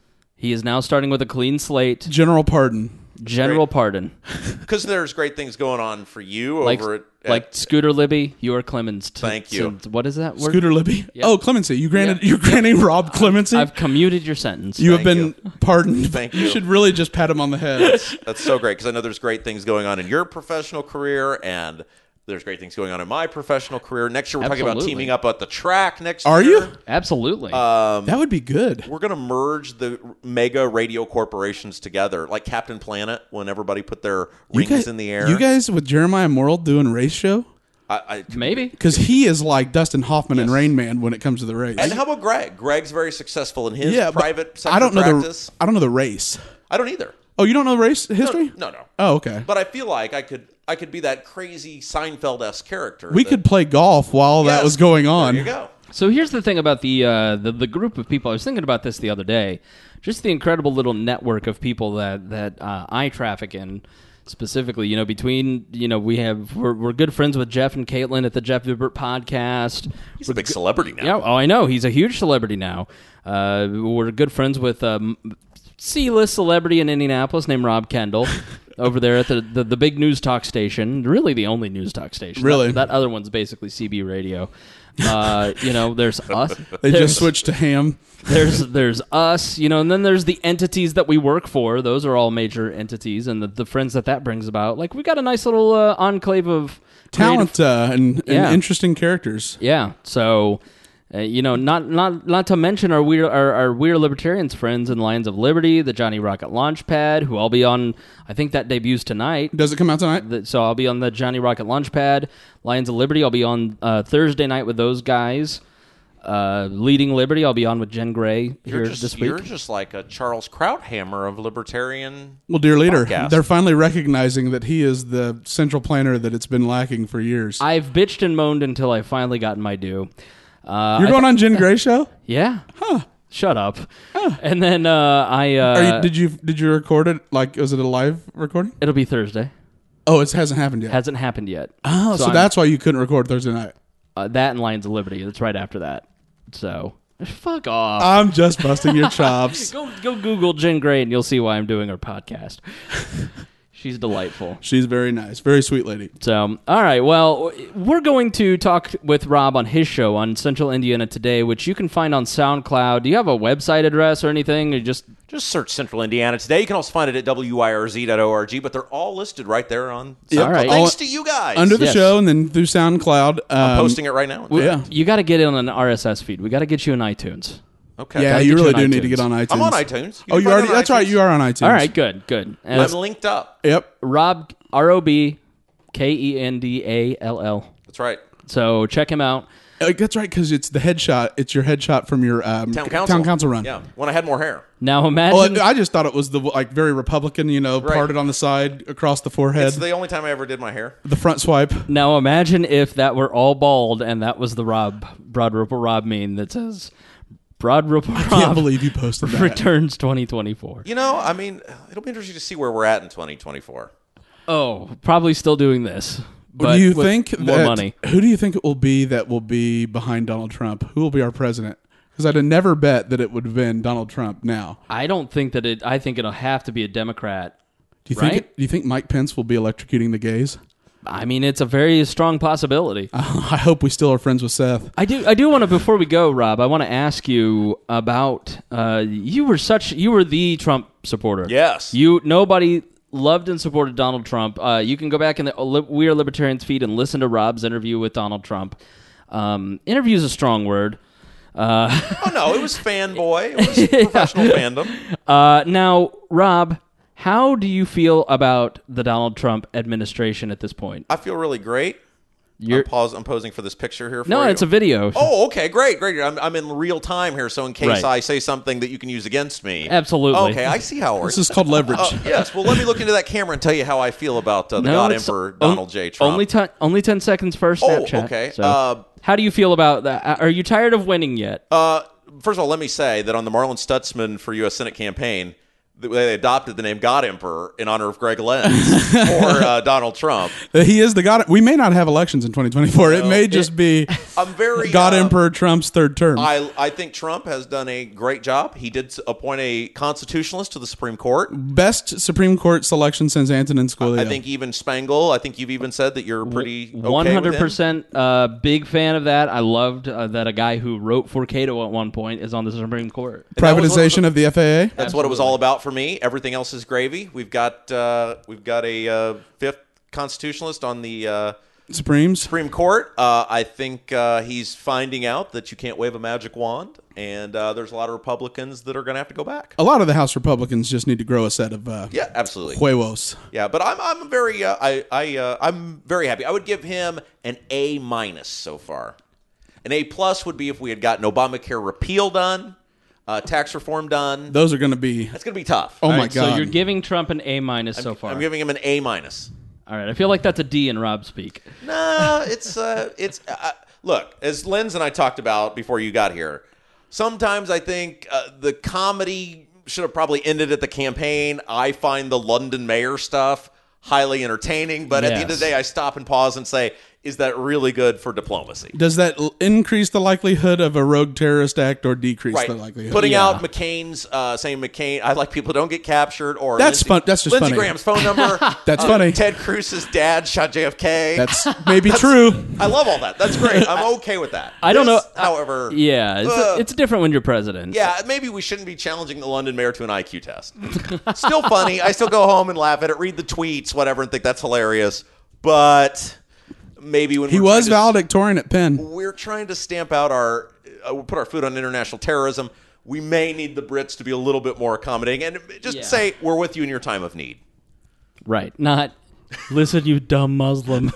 He is now starting with a clean slate. General pardon. General Great. pardon. because there's great things going on for you Like, over at, at like Scooter Libby, you are clemenced. Thank you. So what is that word? Scooter Libby. Yep. Oh, clemency. You granted. Yep. You're granting Rob clemency. I've commuted your sentence. you have Thank been pardoned. Thank You you. should really just pat him on the head. That's so great because I know there's great things going on in your professional career, and there's great things going on in my professional career. Next year, we're talking about Absolutely. teaming up at the track next Are year. you? Absolutely. Um, That would be good. We're going to merge the mega radio corporations together, like Captain Planet, when everybody put their You rings guys, in the air. You guys with Jeremiah Morrill doing a race show? I, I, Maybe. Because he is like Dustin Hoffman and Rain Man when it comes to the race. And how about Greg? Greg's very successful in his yeah, but private sector I don't know practice. the. I don't know the race. I don't either. Oh, you don't know the race history? No, no. Oh, okay. But I feel like I could I could be that crazy Seinfeld-esque character. We that- could play golf while that Yes, was going on. There you go. So here's the thing about the, uh, the the group of people. I was thinking about this the other day. Just the incredible little network of people that that uh, I traffic in. Specifically, you know, between you know, we have we're, we're good friends with Jeff and Caitlin at the Jeff Vibert podcast. He's a big celebrity now. Yeah, oh, I know he's a huge celebrity now. Uh, we're good friends with um, C-list celebrity in Indianapolis named Rob Kendall over there at the, the the big news talk station. Really, the only news talk station. Really? that, that other one's basically C B radio. Uh, you know, there's us. They there's, just switched to ham. There's there's us. You know, and then there's the entities that we work for. Those are all major entities, and the, the friends that that brings about. Like we got a nice little uh, enclave of creative- Talent uh, and, and Yeah. interesting characters. Yeah. So, uh, you know, not not not to mention our weird our, our weird libertarians friends in Lions of Liberty, the Johnny Rocket Launchpad, who I'll be on. I think that debuts tonight. Does it come out tonight? The- So I'll be on the Johnny Rocket Launchpad, Lions of Liberty. I'll be on uh, Thursday night with those guys. Uh, Leading Liberty, I'll be on with Jen Gray You're here just this week. you're just like a Charles Krauthammer of libertarian. Well, dear leader, Podcast. they're finally recognizing that he is the central planner that it's been lacking for years. I've bitched and moaned until I finally gotten my due. Uh, You're I going on Jen Gray show? Yeah. Huh. Shut up. And then uh, I. Uh, Are you, did you did you record it? Like, was it a live recording? It'll be Thursday. Oh, it hasn't happened yet. Hasn't happened yet. oh, so, I'm- that's why you couldn't record Thursday night. Uh, that and Lions of Liberty. That's right after that. So fuck off. I'm just busting your chops. go go Google Jen Gray and you'll see why I'm doing her podcast. She's delightful. She's very nice. Very sweet lady. So, all right. Well, we're going to talk with Rob on his show on Central Indiana Today, which you can find on SoundCloud. Do you have a website address or anything? Or just Just search Central Indiana Today. You can also find it at W I R Z dot org, but they're all listed right there on SoundCloud. All right. Thanks All- to you guys. Under the Yes. show and then through SoundCloud. Um, I'm posting it right now. Yeah. you got to get in on an R S S feed. We got to get you in iTunes. Okay. Yeah, Gotta you get you really on do need iTunes. to get on iTunes. I'm on iTunes. Oh, can you find already? me on That's right. iTunes. You are on iTunes. All right, good, good. And I'm linked up. Yep. Rob, R O B K E N D A L L. That's right. So check him out. Uh, That's right, because it's the headshot. It's your headshot from your um, Town council. town council run. Yeah. When I had more hair. Now Well, imagine. I just thought it was the like very Republican, you know, Right. parted on the side across the forehead, It's the only time I ever did my hair. the front swipe. now imagine if that were all bald and that was the Rob Broad Ripple Rob meme that says Broad Ripple Can't Rob believe you posted that. returns twenty twenty-four. You know, I mean, it'll be interesting to see where we're at in twenty twenty-four. Oh, probably still doing this. What But do you with think more that, money? Who do you think it will be that will be behind Donald Trump? Who will be our president? Because I'd have never bet that it would have been Donald Trump. Now, I don't think that it. I think it'll have to be a Democrat. do you think? Right? It, do you think Mike Pence will be electrocuting the gays? I mean, it's a very strong possibility. I hope we still are friends with Seth. I do. I do want to. Before we go, Rob, I want to ask you about. Uh, you were such. You were the Trump supporter. Yes. You. Nobody loved and supported Donald Trump. Uh, you can go back in the We Are Libertarians feed and listen to Rob's interview with Donald Trump. Um, interview is a strong word. Uh, Oh, no, it was fanboy. It was professional fandom. uh, now, Rob, how do you feel about the Donald Trump administration at this point? I feel really great. You're I'm, pause, I'm posing for this picture here for no, you. it's a video. Oh, okay, great, great. I'm, I'm in real time here, so in case Right. I say something that you can use against me. Absolutely. Okay, I see how it works. This is called leverage. Uh, yes, well, let me look into that camera and tell you how I feel about uh, the No, God it's Emperor on- Donald J. Trump. Only ten, only ten seconds per Oh, Snapchat. okay. So, Uh, how do you feel about that? Are you tired of winning yet? Uh, first of all, let me say that on the Marlon Stutzman for U S Senate campaign, they adopted the name God Emperor in honor of Greg Lenz for uh, Donald Trump. He is the God. We may not have elections in twenty twenty-four. It may just be I'm very God uh, Emperor Trump's third term. I, I think Trump has done a great job. He did appoint a constitutionalist to the Supreme Court. Best Supreme Court selection since Antonin Scalia. I think even Spangle, I think you've even said that you're pretty okay One hundred with him. percent uh, big fan of that. I loved uh, that a guy who wrote for Cato at one point is on the Supreme Court. that was what- privatization of the F A A. That's what it was all about for me. Everything else is gravy. We've got uh, we've got a uh, fifth constitutionalist on the uh, Supremes. Supreme Court. Uh, I think uh, he's finding out that you can't wave a magic wand, and uh, there's a lot of Republicans that are going to have to go back. A lot of the House Republicans just need to grow a set of uh, Yeah, absolutely. huevos. Yeah, but I'm I'm very uh, I I uh, I'm very happy. I would give him an A minus so far. An A plus would be if we had gotten Obamacare repeal done, uh, tax reform done. Those are going to be. That's going to be tough. Oh All my right, God. So you're giving Trump an A minus so far. I'm giving him an A minus. All right. I feel like that's a D in Rob speak. No, it's uh, it's uh, look, as Lenz and I talked about before you got here. Sometimes I think uh, the comedy should have probably ended at the campaign. I find the London mayor stuff highly entertaining, but at the end of the Yes. day, I stop and pause and say, is that really good for diplomacy? Does that l- increase the likelihood of a rogue terrorist act or decrease Right, the likelihood? putting Yeah. out McCain's uh, saying McCain. I like people don't get captured or That's Lindsey, fun- that's just Lindsey funny. Graham's phone number. That's uh, funny. Ted Cruz's dad shot J F K. That's maybe true. I love all that. That's great. I'm okay with that. I don't This, know- However, Yeah, it's, uh, it's different when you're president. yeah, maybe we shouldn't be challenging the London mayor to an I Q test. Still funny. I still go home and laugh at it, read the tweets, whatever, and think that's hilarious. But maybe when He we're was trying to- valedictorian at Penn. we're trying to stamp out our, uh, put our foot on international terrorism. We may need the Brits to be a little bit more accommodating and just Yeah. say we're with you in your time of need. Right. Not, listen, you dumb Muslim.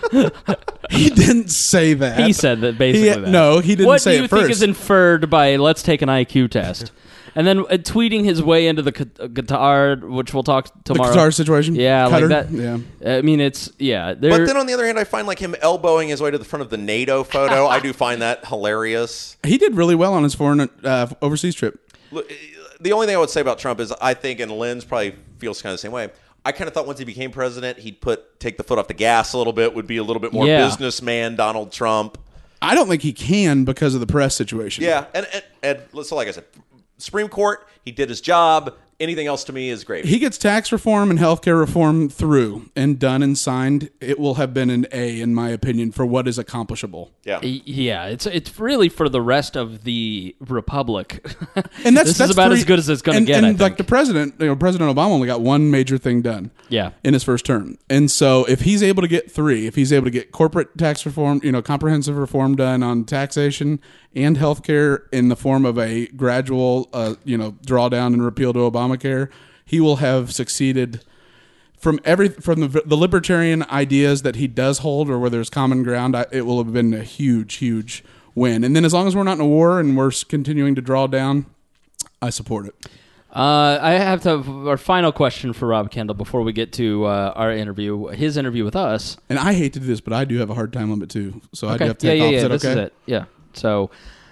He didn't say that. He said that basically. He- that. no, he didn't what say do you it think first. is inferred by "let's take an I Q test"? And then uh, tweeting his way into the Q- Qatar, which we'll talk The tomorrow. Qatar situation. Yeah, Qatar? like that. Yeah. I mean, it's yeah. They're, But then on the other hand, I find like him elbowing his way to the front of the NATO photo. I do find that hilarious. He did really well on his foreign uh, overseas trip. Look, the only thing I would say about Trump is I think, and Lenz probably feels kind of the same way. I kind of thought once he became president, he'd put take the foot off the gas a little bit, would be a little bit more Yeah. businessman Donald Trump. I don't think he can because of the press situation. Yeah, and, and, and so like I said, Supreme Court, he did his job. anything else to me is great. He gets tax reform and healthcare reform through and done and signed. It will have been an A, in my opinion, for what is accomplishable. Yeah. Yeah, it's it's really for the rest of the republic. And that's this that's is about three- as good as it's going to and, get. And I like think. the president, you know, President Obama only got one major thing done. Yeah. in his first term. And so if he's able to get three, if he's able to get corporate tax reform, you know, comprehensive reform done on taxation and healthcare in the form of a gradual, uh, you know, drawdown and repeal to Obamacare, he will have succeeded from every from the, the libertarian ideas that he does hold, or where there's common ground. I, it will have been a huge, huge win. And then as long as we're not in a war and we're continuing to draw down, I support it. Uh, I have to have our final question for Rob Kendall before we get to uh, our interview, his interview with us. And I hate to do this, but I do have a hard time limit too. So I do have to yeah, take yeah, off. yeah. Is that This okay? is it. Yeah. So,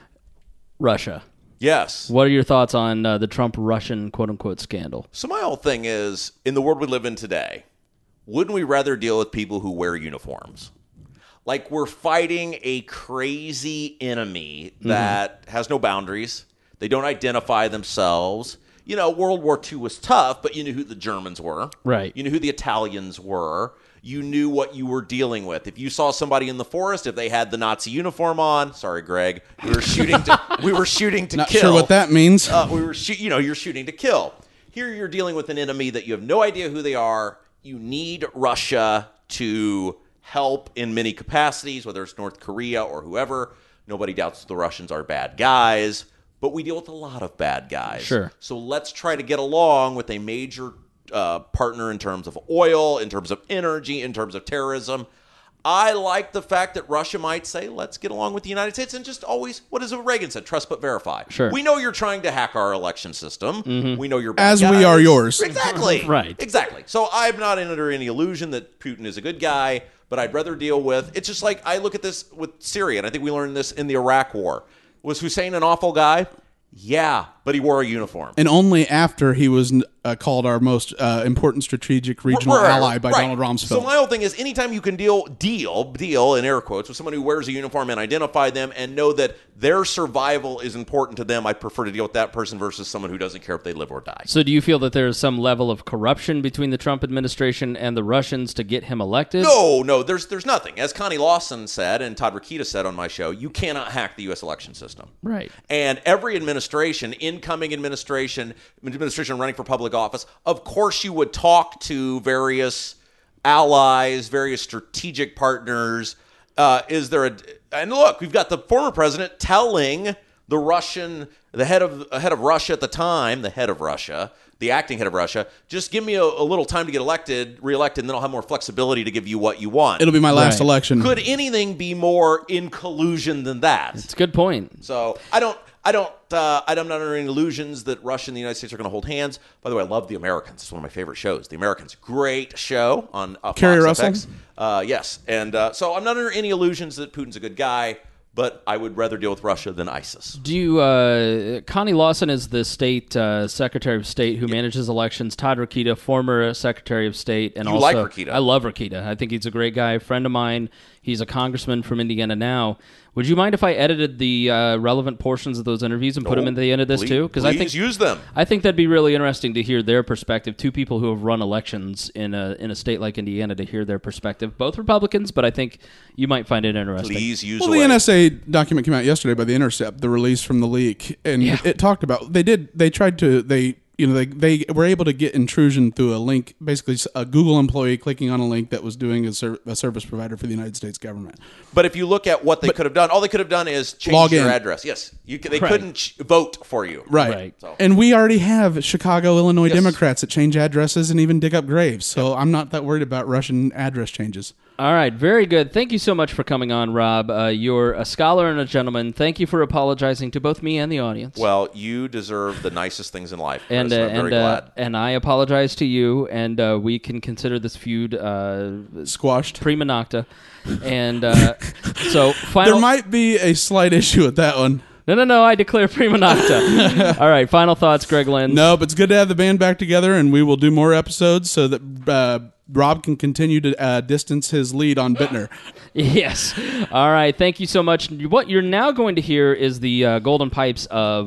Russia. Yes. What are your thoughts on uh, the Trump-Russian quote-unquote scandal? So my whole thing is, in the world we live in today, wouldn't we rather deal with people who wear uniforms? Like, we're fighting a crazy enemy that has no boundaries. They don't identify themselves. You know, World War Two was tough, but you knew who the Germans were. Right. You knew who the Italians were. You knew what you were dealing with. If you saw somebody in the forest, if they had the Nazi uniform on, sorry, Greg, we were shooting to, we were shooting to Not kill. sure what that means. Uh, we were, shoot, you know, you're shooting to kill. Here, you're dealing with an enemy that you have no idea who they are. You need Russia to help in many capacities, whether it's North Korea or whoever. Nobody doubts the Russians are bad guys, but we deal with a lot of bad guys. Sure. So let's try to get along with a major uh, partner in terms of oil, in terms of energy, in terms of terrorism. I like the fact that Russia might say, let's get along with the United States, and just always, what is it Reagan said? Trust but verify. Sure. We know you're trying to hack our election system. We know you're bad As we guys. are yours. Exactly. Right. Exactly. So I'm not under any illusion that Putin is a good guy, but I'd rather deal with, it's just like I look at this with Syria, and I think we learned this in the Iraq War. Was Hussein an awful guy? Yeah, but he wore a uniform. And only after he was uh, called our most uh, important strategic regional Right, ally by right. Donald Rumsfeld. So my whole thing is, anytime you can deal, deal, deal in air quotes with someone who wears a uniform and identify them and know that their survival is important to them, I prefer to deal with that person versus someone who doesn't care if they live or die. So do you feel that there is some level of corruption between the Trump administration and the Russians to get him elected? No, no, there's there's nothing. As Connie Lawson said and Todd Rokita said on my show, you cannot hack the U S election system. Right. And every administration, incoming administration, administration running for public office, of course you would talk to various allies, various strategic partners. Uh, is there a and look, we've got the former president telling the Russian, the head of head of Russia at the time, the head of Russia, the acting head of Russia, just give me a, a little time to get elected, reelected, and then I'll have more flexibility to give you what you want. It'll be my last Right. election. Could anything be more in collusion than that? It's a good point. So I don't, I don't, uh, I'm not under any illusions that Russia and the United States are going to hold hands. By the way, I love The Americans. It's one of my favorite shows. The Americans, great show on uh, Kerry Fox Russell? F X. Uh, yes, and uh, so I'm not under any illusions that Putin's a good guy, but I would rather deal with Russia than ISIS. Do you, uh, Connie Lawson is the state uh, Secretary of State who manages elections. Todd Rokita, former Secretary of State, and You also like Rokita. I love Rokita. I think he's a great guy, friend of mine. He's a congressman from Indiana now. Would you mind if I edited the uh, relevant portions of those interviews and put them Oh, at the end of this please- too? Because I please think use them. I think that'd be really interesting to hear their perspective. Two people who have run elections in a in a state like Indiana to hear their perspective. Both Republicans, but I think you might find it interesting. Please use Well, away. the N S A document came out yesterday by The Intercept, the release from the leak, and Yeah. it talked about they did they tried to they you know they they were able to get intrusion through a link, basically a Google employee clicking on a link that was doing a, ser- a service provider for the United States government. But if you look at what they could have done, all they could have done is change Log your in. address. Yes, you, c- they Right. couldn't ch- vote for you. Right. Right. So- And we already have Chicago, Illinois Yes. Democrats that change addresses and even dig up graves. So I'm not that worried about Russian address changes. All right, very good. Thank you so much for coming on, Rob. Uh, you're a scholar and a gentleman. Thank you for apologizing to both me and the audience. Well, you deserve the nicest things in life, Chris, and and, uh, I'm very and glad. uh, and I apologize to you, and uh, we can consider this feud uh, Squashed. prima nocta. And uh, so, final. There might be a slight issue with that one. no, no, no. I declare prima nocta. All right, final thoughts, Greg Lynn. No, but it's good to have the band back together, and we will do more episodes so that uh, Rob can continue to uh, distance his lead on Bittner. Yes. All right. Thank you so much. What you're now going to hear is the uh, golden pipes of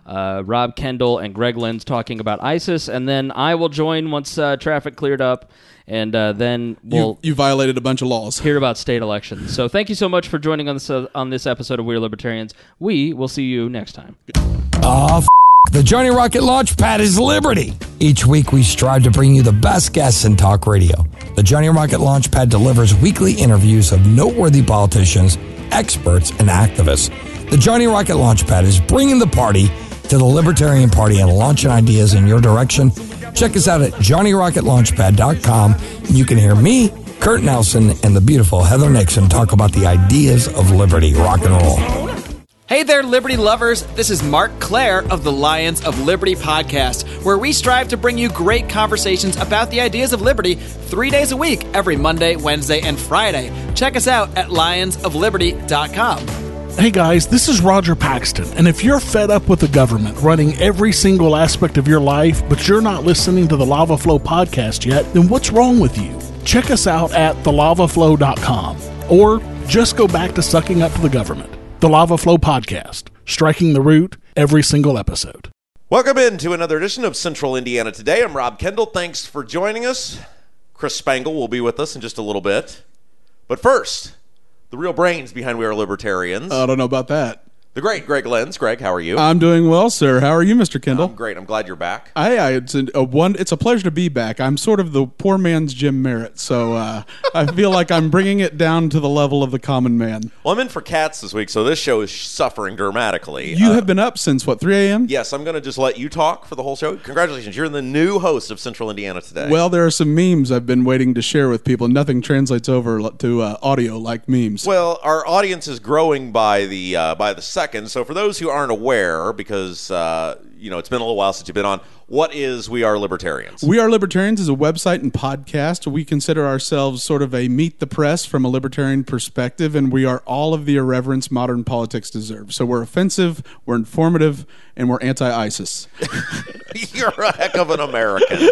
uh, Rob Kendall and Greg Lenz talking about ISIS, and then I will join once uh, traffic cleared up, and uh, then we'll You, you violated a bunch of laws. hear about state elections. So thank you so much for joining on this, uh, on this episode of We're Libertarians. We will see you next time. Oh, f- the Johnny Rocket Launchpad is Liberty. Each week we strive to bring you the best guests in talk radio. The Johnny Rocket Launchpad delivers weekly interviews of noteworthy politicians, experts, and activists. The Johnny Rocket Launchpad is bringing the party to the Libertarian Party and launching ideas in your direction. Check us out at johnny rocket launchpad dot com. You can hear me, Kurt Nelson, and the beautiful Heather Nixon talk about the ideas of liberty, rock and roll. Hey there, Liberty lovers. This is Mark Clare of the Lions of Liberty podcast, where we strive to bring you great conversations about the ideas of liberty three days a week, every Monday, Wednesday, and Friday. Check us out at lions of liberty dot com. Hey guys, this is Roger Paxton, and if you're fed up with the government running every single aspect of your life, but you're not listening to the Lava Flow podcast yet, then what's wrong with you? Check us out at the lava flow dot com, or just go back to sucking up to the government. The Lava Flow Podcast, striking the root every single episode. Welcome into another edition of Central Indiana Today. I'm Rob Kendall. Thanks for joining us. Chris Spangle will be with us in just a little bit. But first, the real brains behind We Are Libertarians. I don't know about that. The great Greg Lenz. Greg, how are you? I'm doing well, sir. How are you, Mister Kendall? I'm great. I'm glad you're back. I, I it's a, a one. It's a pleasure to be back. I'm sort of the poor man's Jim Merritt, so uh, I feel like I'm bringing it down to the level of the common man. Well, I'm in for Cats this week, so this show is suffering dramatically. You uh, have been up since what, three a.m.? Yes, I'm going to just let you talk for the whole show. Congratulations, you're the new host of Central Indiana Today. Well, there are some memes I've been waiting to share with people. Nothing translates over to uh, audio like memes. Well, our audience is growing by the uh, by the second. So for those who aren't aware, because uh, you know it's been a little while since you've been on, what is We Are Libertarians? We Are Libertarians is a website and podcast. We consider ourselves sort of a meet the press from a libertarian perspective, and we are all of the irreverence modern politics deserve. So we're offensive, we're informative, and we're anti-ISIS. You're a heck of an American.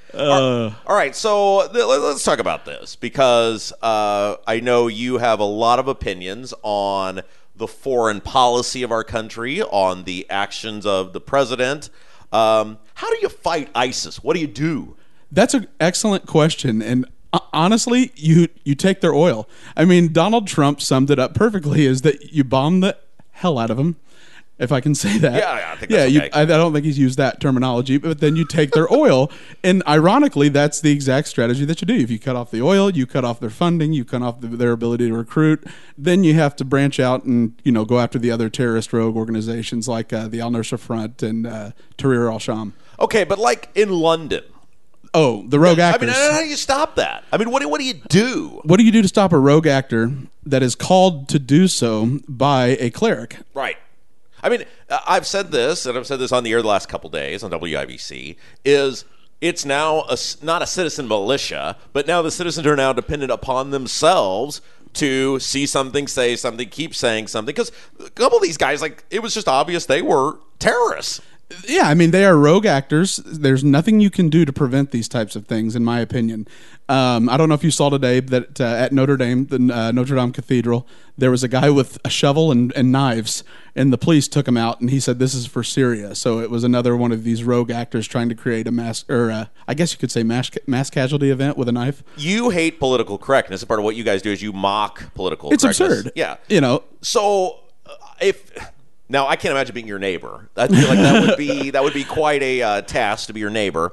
Uh, all right, so th- let's talk about this, because uh, I know you have a lot of opinions on the foreign policy of our country, on the actions of the president. Um, how do you fight ISIS? What do you do? That's an excellent question, and uh, honestly, you you take their oil. I mean, Donald Trump summed it up perfectly: is that you bomb the hell out of them, if I can say that. Yeah, I think yeah. that's You, okay. I, I don't think he's used that terminology, but then you take their oil, and ironically, that's the exact strategy that you do. If you cut off the oil, you cut off their funding, you cut off the, their ability to recruit. Then you have to branch out and you know go after the other terrorist rogue organizations like uh, the Al Nusra Front and uh, Tahrir al-Sham. Okay, but like in London. Oh, the rogue I actors. mean, how do you stop that? I mean, what do, what do you do? What do you do to stop a rogue actor that is called to do so by a cleric? Right. I mean, uh, I've said this, and I've said this on the air the last couple days on W I B C, is it's now a, not a citizen militia, but now the citizens are now dependent upon themselves to see something, say something, keep saying something. Because a couple of these guys, like, it was just obvious they were terrorists. Yeah, I mean, they are rogue actors. There's nothing you can do to prevent these types of things, in my opinion. Um, I don't know if you saw today that uh, at Notre Dame, the uh, Notre Dame Cathedral, there was a guy with a shovel and, and knives, and the police took him out, and he said, this is for Syria. So it was another one of these rogue actors trying to create a mass, or uh, I guess you could say mass, mass casualty event with a knife. You hate political correctness, and part of what you guys do is you mock political It's correctness. absurd. Yeah. You know. So uh, if... Now, I can't imagine being your neighbor. I feel like that would be that would be quite a uh, task to be your neighbor.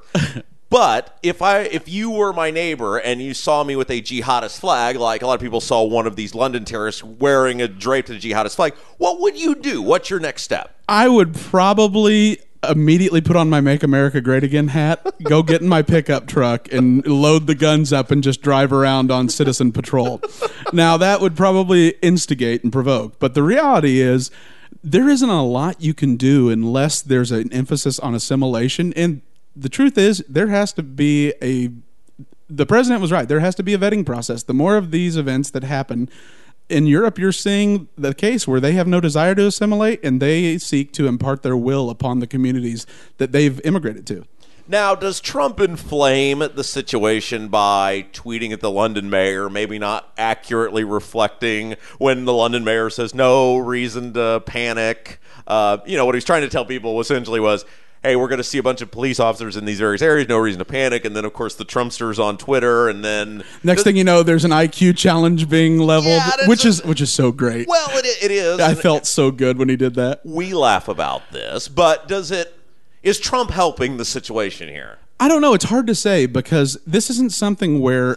But if I if you were my neighbor and you saw me with a jihadist flag, like a lot of people saw one of these London terrorists wearing a draped to the jihadist flag, what would you do? What's your next step? I would probably immediately put on my Make America Great Again hat, go get in my pickup truck and load the guns up and just drive around on citizen patrol. Now, that would probably instigate and provoke. But the reality is there isn't a lot you can do unless there's an emphasis on assimilation. And the truth is there has to be a the president was right. There has to be a vetting process. The more of these events that happen in Europe, you're seeing the case where they have no desire to assimilate and they seek to impart their will upon the communities that they've immigrated to. Now, does Trump inflame the situation by tweeting at the London mayor, maybe not accurately reflecting when the London mayor says no reason to panic? Uh, you know, what he's trying to tell people essentially was, hey, we're going to see a bunch of police officers in these various areas, no reason to panic. And then, of course, the Trumpsters on Twitter, and then... Next thing you know, there's an I Q challenge being leveled, Yeah, which a- is which is so great. Well, it, it is. I And felt so good when he did that. we laugh about this, but does it... Is Trump helping the situation here? I don't know. It's hard to say because this isn't something where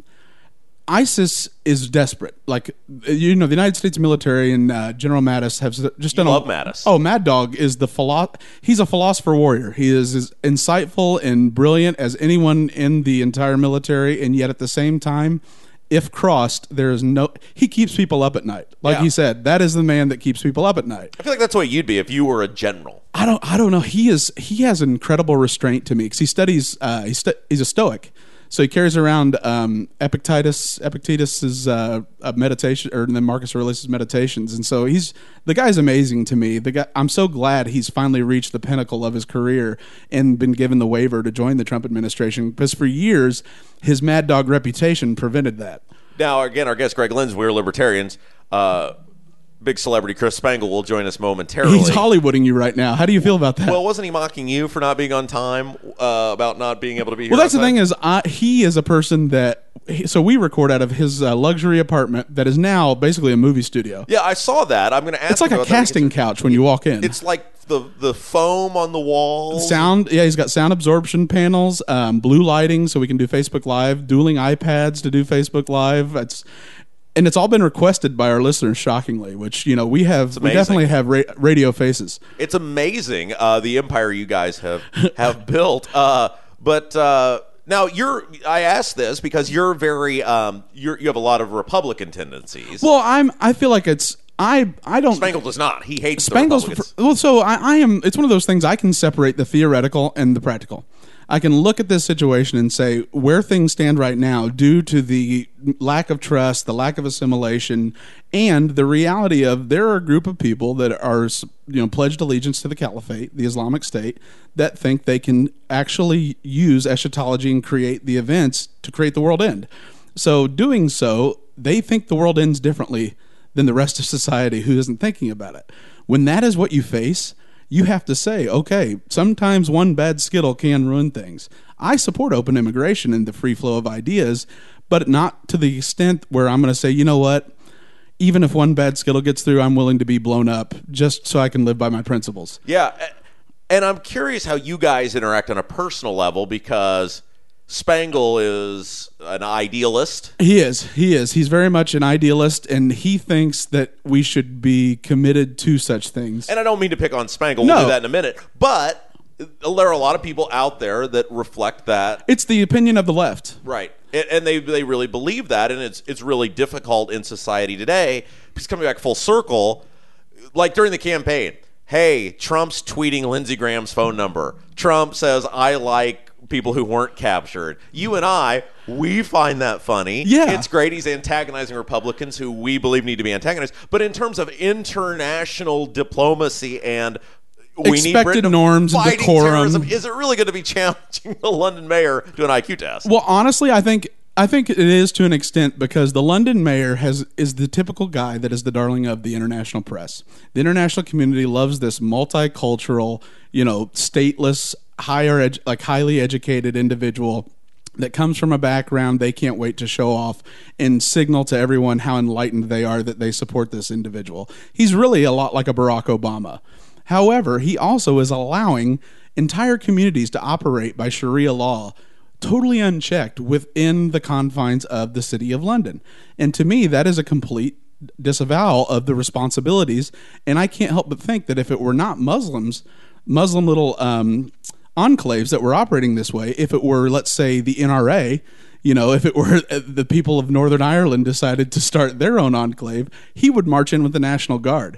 ISIS is desperate. Like, you know, the United States military and uh, General Mattis have just done. love a, Mattis. Oh, Mad Dog is the philo- He's a philosopher warrior. He is as insightful and brilliant as anyone in the entire military, and yet at the same time, if crossed, there is no. He keeps people up at night. Like Yeah. he said, that is the man that keeps people up at night. I feel like that's what you'd be if you were a general. I don't. I don't know. He is. He has incredible restraint to me because he studies. Uh, he's, stu- he's a Stoic, so he carries around um, Epictetus. Epictetus's uh, uh, meditation, or then Marcus Aurelius' meditations, and so he's the guy's amazing to me. The guy. I'm so glad he's finally reached the pinnacle of his career and been given the waiver to join the Trump administration. Because for years, his Mad Dog reputation prevented that. Now, again, our guest Greg Lins, we're libertarians. Uh, big celebrity Chris Spangle will join us momentarily. He's Hollywooding you right now. How do you feel about that? Well, wasn't he mocking you for not being on time, uh, about not being able to be here? Well, that's on the time? thing is, I, he is a person that. He, so we record out of his uh, luxury apartment that is now basically a movie studio. Yeah, I saw that. I'm going to ask. It's like you a about that casting because couch when you walk in. It's like the the foam on the walls. Sound, yeah, he's got sound absorption panels, um, blue lighting, so we can do Facebook Live, dueling iPads to do Facebook Live. It's and it's all been requested by our listeners, shockingly. Which you know we have, we amazing. definitely have ra- radio faces. It's amazing uh, the empire you guys have have built. Uh, but uh, now you're. I asked this because you're very. Um, you're, you have a lot of Republican tendencies. Well, I'm. I feel like it's. I. I don't. Spangle does not. He hates Spangle's the Republicans. well, so I, I am. It's one of those things I can separate the theoretical and the practical. I can look at this situation and say where things stand right now, due to the lack of trust, the lack of assimilation, and the reality of there are a group of people that are, you know, pledged allegiance to the caliphate, the Islamic State, that think they can actually use eschatology and create the events to create the world end. So doing so, they think the world ends differently than the rest of society who isn't thinking about it. When that is what you face, you have to say, okay, sometimes one bad skittle can ruin things. I support open immigration and the free flow of ideas, but not to the extent where I'm going to say, you know what, even if one bad skittle gets through, I'm willing to be blown up just so I can live by my principles. Yeah, and I'm curious how you guys interact on a personal level because Spangle is an idealist. He is. He is. He's very much an idealist, and he thinks that we should be committed to such things. And I don't mean to pick on Spangle. We'll No. do that in a minute. But there are a lot of people out there that reflect that. It's the opinion of the left. Right. And and they they really believe that, and it's it's really difficult in society today. Because coming back full circle, like during the campaign, hey, Trump's tweeting Lindsey Graham's phone number. Trump says, I like people who weren't captured. You and I, we find that funny. Yeah. It's great. He's antagonizing Republicans who we believe need to be antagonized. But in terms of international diplomacy and we need Expected Britain norms and fighting decorum. terrorism, is it really going to be challenging the London mayor to an I Q test? Well, honestly, I think I think it is to an extent because the London mayor has is the typical guy that is the darling of the international press. The international community loves this multicultural, you know, stateless, higher ed- like highly educated individual that comes from a background they can't wait to show off and signal to everyone how enlightened they are that they support this individual. He's really a lot like a Barack Obama. However, he also is allowing entire communities to operate by Sharia law totally unchecked within the confines of the City of London. And to me, that is a complete disavowal of the responsibilities. And I can't help but think that if it were not Muslims, Muslim little um, enclaves that were operating this way, if it were, let's say, the N R A, you know, if it were the people of Northern Ireland decided to start their own enclave, he would march in with the National Guard.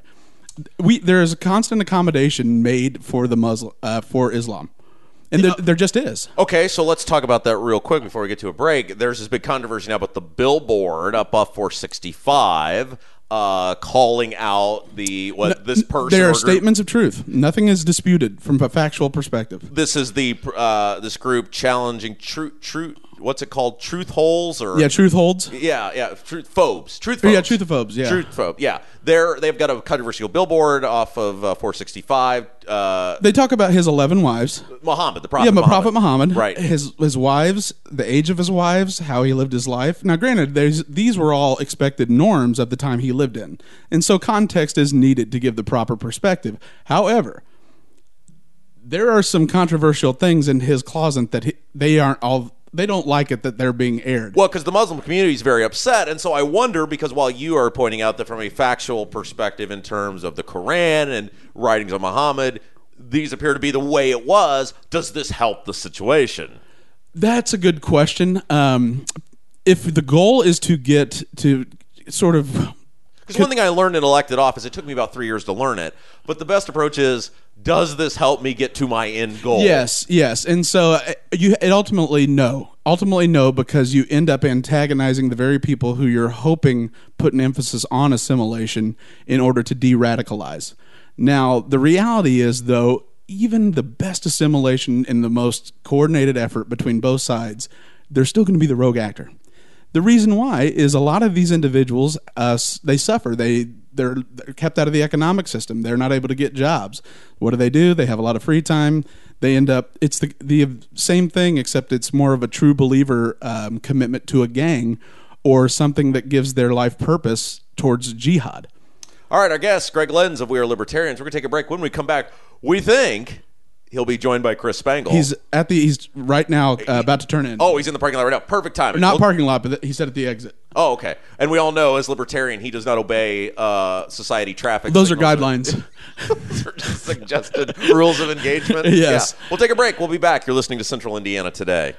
We there is a constant accommodation made for the Muslim uh, for Islam, and there, there just is. Okay, so let's talk about that real quick before we get to a break. There's this big controversy now about the billboard up off four sixty-five. uh, calling out the what this person. There or are group- statements of truth. Nothing is disputed from a factual perspective. This is the uh, this group challenging truth. Truth. What's it called? Truth holes or Yeah, truth holds. Yeah, yeah, truth phobes, truth Oh, phobes. yeah, truthophobes, yeah. truth phobe. Yeah, they're they've got a controversial billboard off of uh, four sixty-five. Uh, They talk about his eleven wives. Muhammad, the prophet. Yeah, but Muhammad. Prophet Muhammad, Right. His his wives, the age of his wives, how he lived his life. Now, granted, there's these were all expected norms of the time he lived in, and so context is needed to give the proper perspective. However, there are some controversial things in his closet that he, they aren't all. They don't like it that they're being aired. Well, because the Muslim community is very upset, and so I wonder, because while you are pointing out that from a factual perspective in terms of the Quran and writings of Muhammad, these appear to be the way it was, does this help the situation? That's a good question. Um, if the goal is to get to sort of Because one thing I learned in elected office, it took me about three years to learn it, but the best approach is, does this help me get to my end goal? Yes, yes, and so uh, you it ultimately no, ultimately no, because you end up antagonizing the very people who you're hoping put an emphasis on assimilation in order to de-radicalize. Now, the reality is, though, even the best assimilation and the most coordinated effort between both sides, there's still going to be the rogue actor. The reason why is a lot of these individuals, uh, they suffer. They they're, they're kept out of the economic system. They're not able to get jobs. What do they do? They have a lot of free time. They end up. It's the the same thing, except it's more of a true believer um, commitment to a gang or something that gives their life purpose towards jihad. All right, our guest, Greg Lenz of We Are Libertarians. We're going to take a break. When we come back, we think he'll be joined by Chris Spangle. He's at the. He's right now uh, about to turn in. Oh, he's in the parking lot right now. Perfect timing. Not We'll- parking lot, but he said at the exit. Oh, okay. And we all know, as libertarian, he does not obey uh, society traffic. Those are signals. guidelines. Those are just suggested rules of engagement. Yes. Yeah. We'll take a break. We'll be back. You're listening to Central Indiana Today.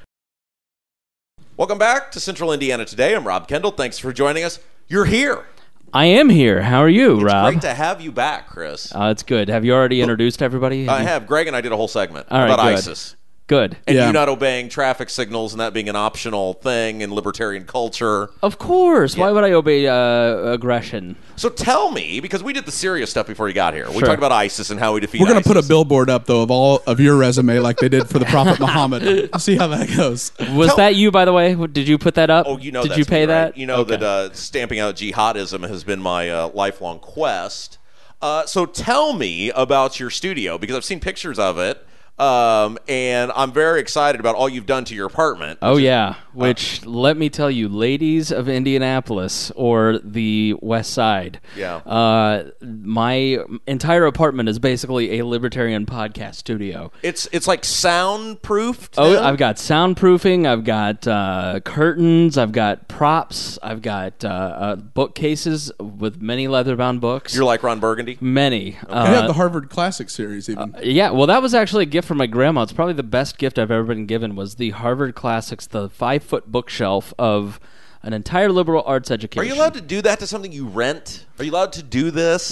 Welcome back to Central Indiana Today. I'm Rob Kendall. Thanks for joining us. You're here. I am here. How are you, It's Rob? great to have you back, Chris. Uh, it's good. Have you already introduced everybody? I you- have. Greg and I did a whole segment All right, about good. ISIS. Good. And Yeah. you not obeying traffic signals and that being an optional thing in libertarian culture. Of course. Why Yeah. would I obey uh, aggression? So tell me, because we did the serious stuff before you got here. We Sure. talked about ISIS and how we defeat We're going to put a ISIS. billboard up, though, of all of your resume like they did for the Prophet Muhammad. See how that goes. Was Tell- that you, by the way? Did you put that up? Oh, you know Did that's you pay me, right? that? You know Okay. that uh, stamping out jihadism has been my uh, lifelong quest. Uh, so tell me about your studio, because I've seen pictures of it, um, and I'm very excited about all you've done to your apartment. Oh, yeah. Which, let me tell you, ladies of Indianapolis or the West Side, Yeah. uh, my entire apartment is basically a libertarian podcast studio. It's it's like soundproofed. Oh, now? I've got soundproofing. I've got uh, curtains. I've got props. I've got uh, uh, bookcases with many leather-bound books. You're like Ron Burgundy. many. You Uh, have the Harvard Classic series, even. yeah, well, that was actually a gift from my grandma. It's probably the best gift I've ever been given. Was the Harvard Classics, the five-foot bookshelf of an entire liberal arts Are education. you allowed to do that to something you rent? Are you allowed to do this?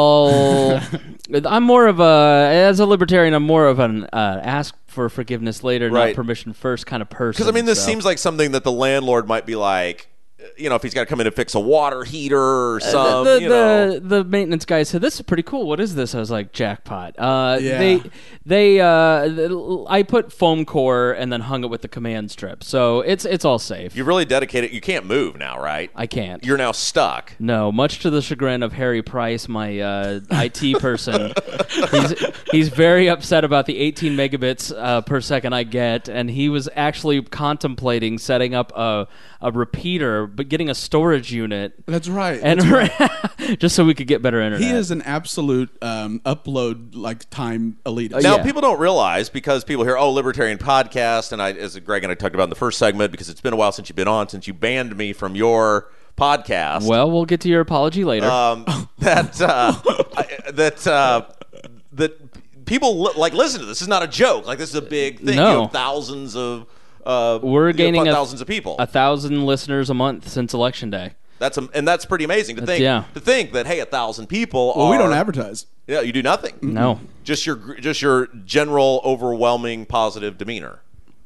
Well, I'm more of a, as a libertarian, I'm more of an uh, ask for forgiveness later, Right. not permission first kind of person. Because I mean, this so. seems like something that the landlord might be like, you know, if he's got to come in and fix a water heater or some, the, you know. the, the maintenance guy said, "This is pretty cool. What is this?" I was like, "Jackpot." Uh, Yeah. They, they, uh, th- I put foam core and then hung it with the command strip, so it's it's all safe. You've really dedicated. You can't move now, right? I can't. You're now stuck. No, much to the chagrin of Harry Price, my uh, I T person. he's he's very upset about the eighteen megabits uh, per second I get, and he was actually contemplating setting up a a repeater, but getting a storage unit, That's right. and That's right. just so we could get better internet. He is an absolute um, upload like time elitist. Now, Yeah. people don't realize, because people hear, oh, Libertarian Podcast, and I, as Greg and I talked about in the first segment, because it's been a while since you've been on, since you banned me from your podcast. Well, we'll get to your apology later. um, that uh, I, that uh, that people li- like listen to this. This is not a joke. Like, this is a big thing. No. You have thousands of uh, We're you know, gaining a- thousands of people. a thousand listeners a month since election day. That's a, and that's pretty amazing to think. yeah. To think that hey, a thousand people. Well, we are, don't advertise. Yeah, you do nothing. No. Just your just your general overwhelming positive demeanor.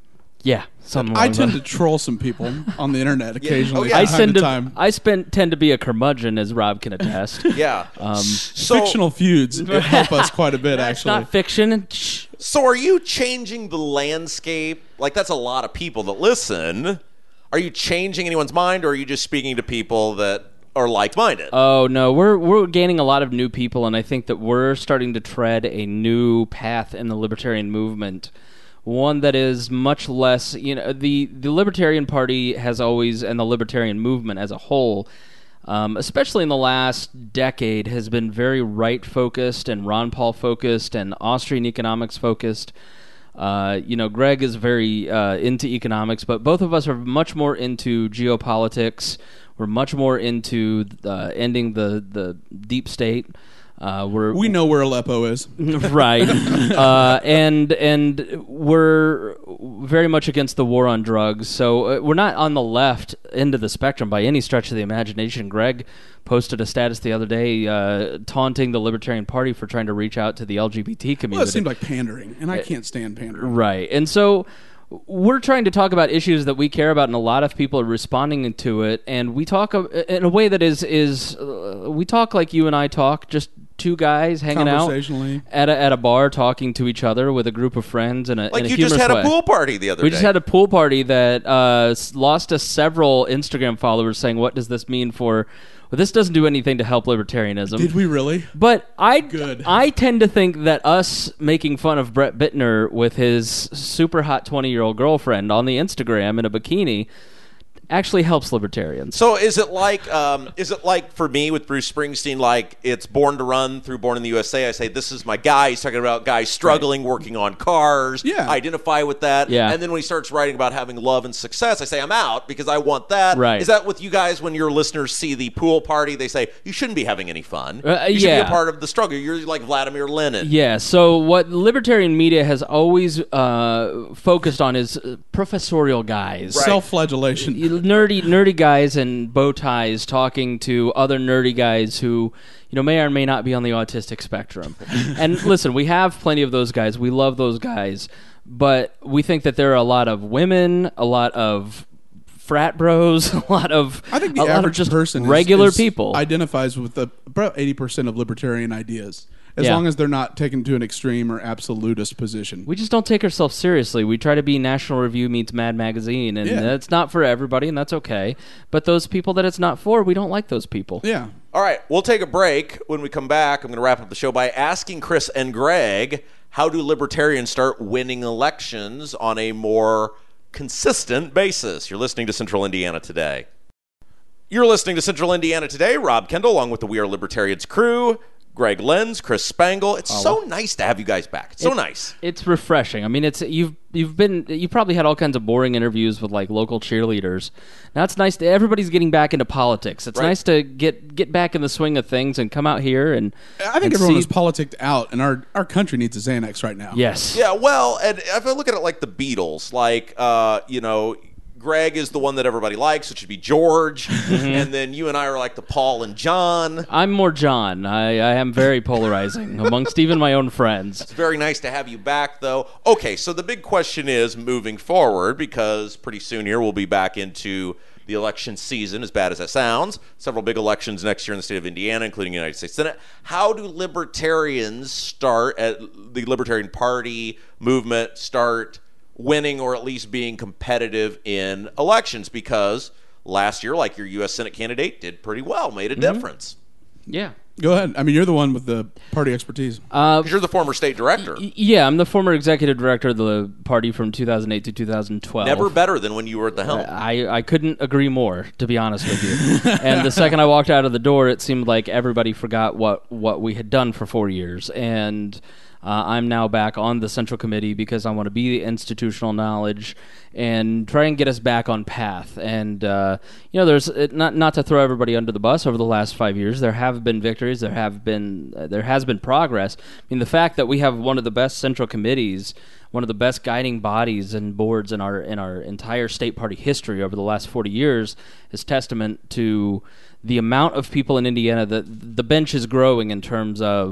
Yeah, something. I along tend those- to troll some people on the internet occasionally. yeah. I from time tend to to. time. I spend tend to be a curmudgeon, as Rob can attest. Yeah. Um, so, Fictional feuds help us quite a bit, It's actually. not fiction. Shh. so are you changing the landscape? Like, that's a lot of people that listen. Are you changing anyone's mind, or are you just speaking to people that are like-minded? Oh no, we're we're gaining a lot of new people, and I think that we're starting to tread a new path in the libertarian movement. One that is much less, you know, the the Libertarian Party has always, and the libertarian movement as a whole, um, especially in the last decade, has been very right-focused and Ron Paul focused and Austrian economics focused. Uh, you know, Greg is very uh, into economics, but both of us are much more into geopolitics. We're much more into uh, ending the, the deep state. Uh, we're we know where Aleppo is. right, uh, and and we're very much against the war on drugs. So uh, we're not on the left end of the spectrum by any stretch of the imagination. Greg posted a status the other day uh, taunting the Libertarian Party for trying to reach out to the L G B T community. Well, it seemed like pandering, and I can't stand pandering. Right. And so we're trying to talk about issues that we care about, and a lot of people are responding to it. And we talk uh, in a way that is, is uh, we talk like you and I talk, just two guys hanging out Conversationally. at a, at a bar talking to each other with a group of friends in a, like in a you just humorous had way. a pool party the other We day. just had a pool party that uh, s- lost us several Instagram followers saying, what does this mean for... Well, this doesn't do anything to help libertarianism. Did we really? But I, Good. I tend to think that us making fun of Brett Bittner with his super hot twenty-year-old girlfriend on the Instagram in a bikini actually helps libertarians. So is it like um, is it like for me with Bruce Springsteen, like it's Born to Run through Born in the U S A? I say this is my guy. He's talking about guys struggling, working on cars. Yeah. I identify with that. Yeah. And then when he starts writing about having love and success, I say I'm out because I want that. Right. Is that with you guys when your listeners see the pool party? They say you shouldn't be having any fun. Uh, you should yeah. be a part of the struggle. You're like Vladimir Lenin. Yeah, so what libertarian media has always uh, focused on is uh, professorial guys. Self-flagellation. nerdy nerdy guys in bow ties talking to other nerdy guys who, you know, may or may not be on the autistic spectrum. And listen, we have plenty of those guys. We love those guys. But we think that there are a lot of women, a lot of frat bros, a lot of I think the a lot of average just person is- regular is people. identifies with the, about eighty percent of libertarian ideas, as Yeah. long as they're not taken to an extreme or absolutist position. We just don't take ourselves seriously. We try to be National Review meets Mad Magazine, and Yeah. that's not for everybody, and that's okay. But those people that it's not for, we don't like those people. Yeah. All right, we'll take a break. When we come back, I'm going to wrap up the show by asking Chris and Greg, how do libertarians start winning elections on a more consistent basis? You're listening to Central Indiana Today. You're listening to Central Indiana Today. Rob Kendall, along with the We Are Libertarians crew. Greg Lenz, Chris Spangle. It's so nice to have you guys back. It's so It- nice. It's refreshing. I mean, it's you've you've been you probably had all kinds of boring interviews with like local cheerleaders. Now it's nice to everybody's getting back into politics. It's Right. nice to get get back in the swing of things and come out here and I think and everyone see- is politicked out, and our, our country needs a Xanax right now. Yes. Yeah, well, and if I look at it like the Beatles, like, uh, you know, Greg is the one that everybody likes, it should be George, and then you and I are like the Paul and John. I'm more John. I, I am very polarizing amongst even my own friends. It's very nice to have you back, though. Okay, so the big question is moving forward, because pretty soon here we'll be back into the election season, as bad as that sounds. Several big elections next year in the state of Indiana, including the United States Senate. How do libertarians start, at the Libertarian Party movement, start winning or at least being competitive in elections? Because last year, like your U S Senate candidate, did pretty well, made a difference. Yeah. Go ahead. I mean, you're the one with the party expertise. Uh, Because you're the former state director. y- yeah, I'm the former executive director of the party from two thousand eight to two thousand twelve. Never better than when you were at the helm. I, I couldn't agree more, to be honest with you. And the second I walked out of the door, it seemed like everybody forgot what, what we had done for four years. And uh, I'm now back on the Central Committee because I want to be the institutional knowledge and try and get us back on path. And, uh, you know, there's it, not not to throw everybody under the bus over the last five years. There have been victories. There have been uh, there has been progress. I mean, the fact that we have one of the best Central Committees, one of the best guiding bodies and boards in our in our entire state party history over the last forty years is testament to the amount of people in Indiana that the bench is growing in terms of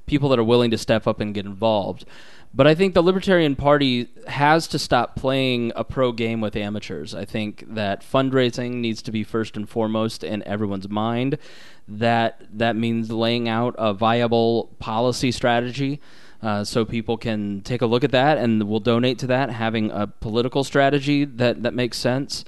people that are willing to step up and get involved. But I think the Libertarian Party has to stop playing a pro game with amateurs. I think that fundraising needs to be first and foremost in everyone's mind. That that means laying out a viable policy strategy uh, so people can take a look at that and will donate to that, having a political strategy that, that makes sense,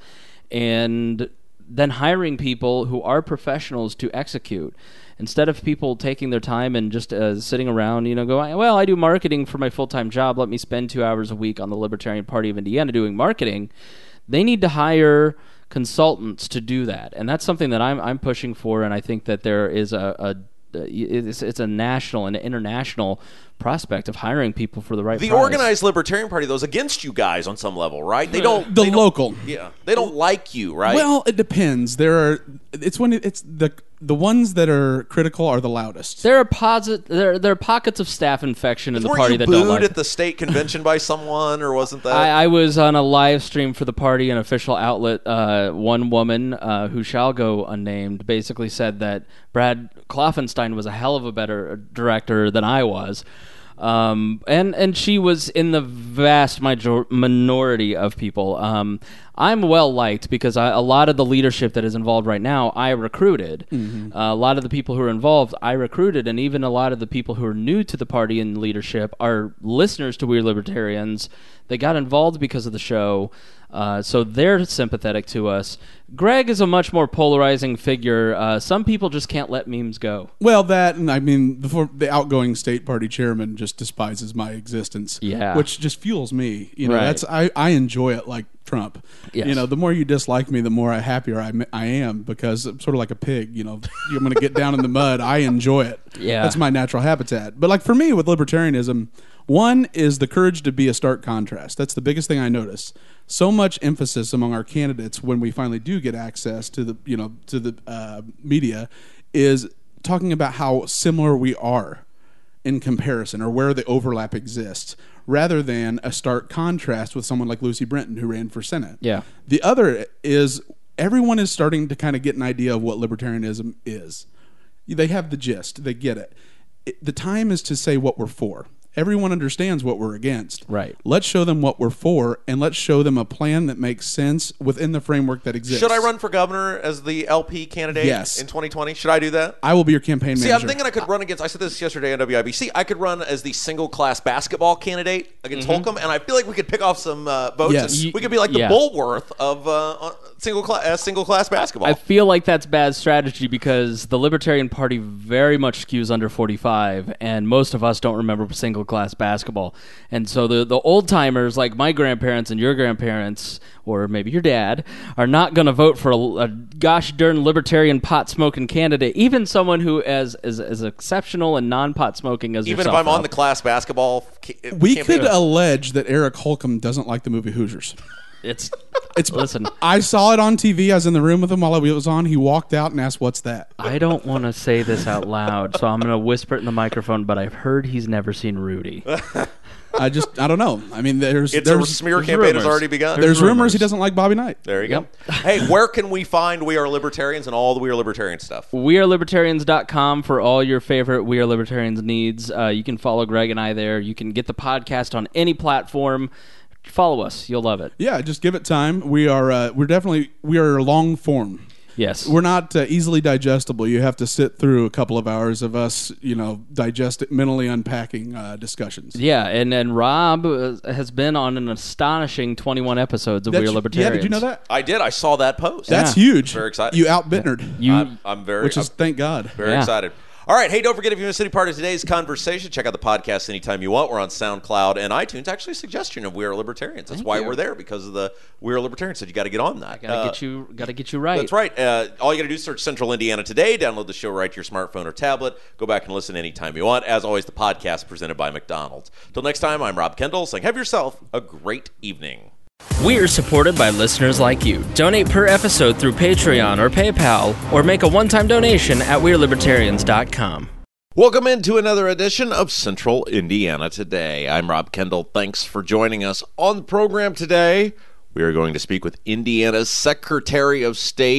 and then hiring people who are professionals to execute. Instead of people taking their time and just uh, sitting around, you know, going, well, I do marketing for my full-time job. Let me spend two hours a week on the Libertarian Party of Indiana doing marketing. They need to hire consultants to do that, and that's something that I'm I'm pushing for. And I think that there is a, a it's, it's a national and international prospect of hiring people for the right The price. organized Libertarian Party, though, is against you guys on some level, right? They don't. The they don't- local. Yeah, they don't like you, right? Well, it depends. There are. It's when it, it's the the ones that are critical are the loudest. There are posit- there, there are pockets of staph infection in the Weren't party you that booed don't like at the state convention by someone, or wasn't that? I, I was on a live stream for the party, an official outlet. Uh, one woman, uh, who shall go unnamed, basically said that Brad Kloffenstein was a hell of a better director than I was. Um, and, and she was in the vast major- minority of people. Um, I'm well liked because I, a lot of the leadership that is involved right now, I recruited. Mm-hmm. Uh, a lot of the people who are involved, I recruited, and even a lot of the people who are new to the party and leadership are listeners to We're Libertarians. They got involved because of the show, uh, so they're sympathetic to us. Greg is a much more polarizing figure. Uh, some people just can't let memes go. Well, that, and I mean, the, for, the outgoing state party chairman just despises my existence. Yeah. Which just fuels me. You know, Right. that's I, I enjoy it like Trump. Yes. You know, the more you dislike me, the more happier I, I am, because I'm sort of like a pig. You know, you're going to get down in the mud. I enjoy it. Yeah. That's my natural habitat. But like for me with libertarianism, one is the courage to be a stark contrast. That's the biggest thing I notice. So much emphasis among our candidates when we finally do get access to the, you know, to the uh, media, is talking about how similar we are in comparison, or where the overlap exists, rather than a stark contrast with someone like Lucy Brenton, who ran for Senate. Yeah. The other is everyone is starting to kind of get an idea of what libertarianism is. They have the gist. They get it. it the time is to say what we're for. Everyone understands what we're against. Right. Let's show them what we're for, and let's show them a plan that makes sense within the framework that exists. Should I run for governor as the L P candidate Yes. in twenty twenty? Should I do that? I will be your campaign See, manager. I'm thinking I could run against, I said this yesterday on W I B C, I could run as the single-class basketball candidate against Holcomb, and I feel like we could pick off some uh, votes. Yes. And we could be like the Yeah. Bullworth of uh, single-class uh, single-class basketball. I feel like that's bad strategy because the Libertarian Party very much skews under forty-five, and most of us don't remember single-class basketball. And so the the old-timers, like my grandparents and your grandparents, or maybe your dad, are not going to vote for a, a gosh darn libertarian pot-smoking candidate, even someone who is as, as exceptional and non-pot smoking as Even if yourself, I'm on Rob. the class basketball ca- we campaign. could allege that Eric Holcomb doesn't like the movie Hoosiers. It's, It's listen, I saw it on T V. I was in the room with him while it was on. He walked out and asked, "What's that?" I don't want to say this out loud, so I'm going to whisper it in the microphone, but I've heard he's never seen Rudy. I just I don't know. I mean, there's It's a there's smear there's campaign has rumors. already begun. there's rumors. rumors he doesn't like Bobby Knight. There you go. Hey, where can we find We Are Libertarians and all the We Are Libertarian stuff? we are libertarians dot com for all your favorite We Are Libertarians needs. Uh, you can follow Greg and I there. You can get the podcast on any platform. Follow us. You'll love it. Yeah, just give it time. We are uh, we're definitely we are long form. Yes. We're not uh, easily digestible. You have to sit through a couple of hours of us, you know, digest it, mentally unpacking uh, discussions. yeah, and, and Rob uh, has been on an astonishing twenty-one episodes of We Are That's- Libertarians. Yeah, did you know that? I did. I saw that post. That's Yeah. huge. Very excited. You out Bittnerd, You, I'm, I'm very, which is I'm thank God. very Yeah. excited. All right. Hey, don't forget, if you missed any part of today's conversation, check out the podcast anytime you want. We're on SoundCloud and iTunes. Actually, a suggestion of We Are Libertarians. That's Thank why you. we're there, because of the We Are Libertarians. Said you got to get on that. gotta Uh, get you, gotta get you right. That's right. Uh, all you got to do is search Central Indiana Today, download the show right to your smartphone or tablet, go back and listen anytime you want. As always, the podcast presented by McDonald's. Till next time, I'm Rob Kendall saying have yourself a great evening. We are supported by listeners like you. Donate per episode through Patreon or PayPal, or make a one-time donation at we are libertarians dot com. Welcome into another edition of Central Indiana Today. I'm Rob Kendall. Thanks for joining us. On the program today, we are going to speak with Indiana's Secretary of State,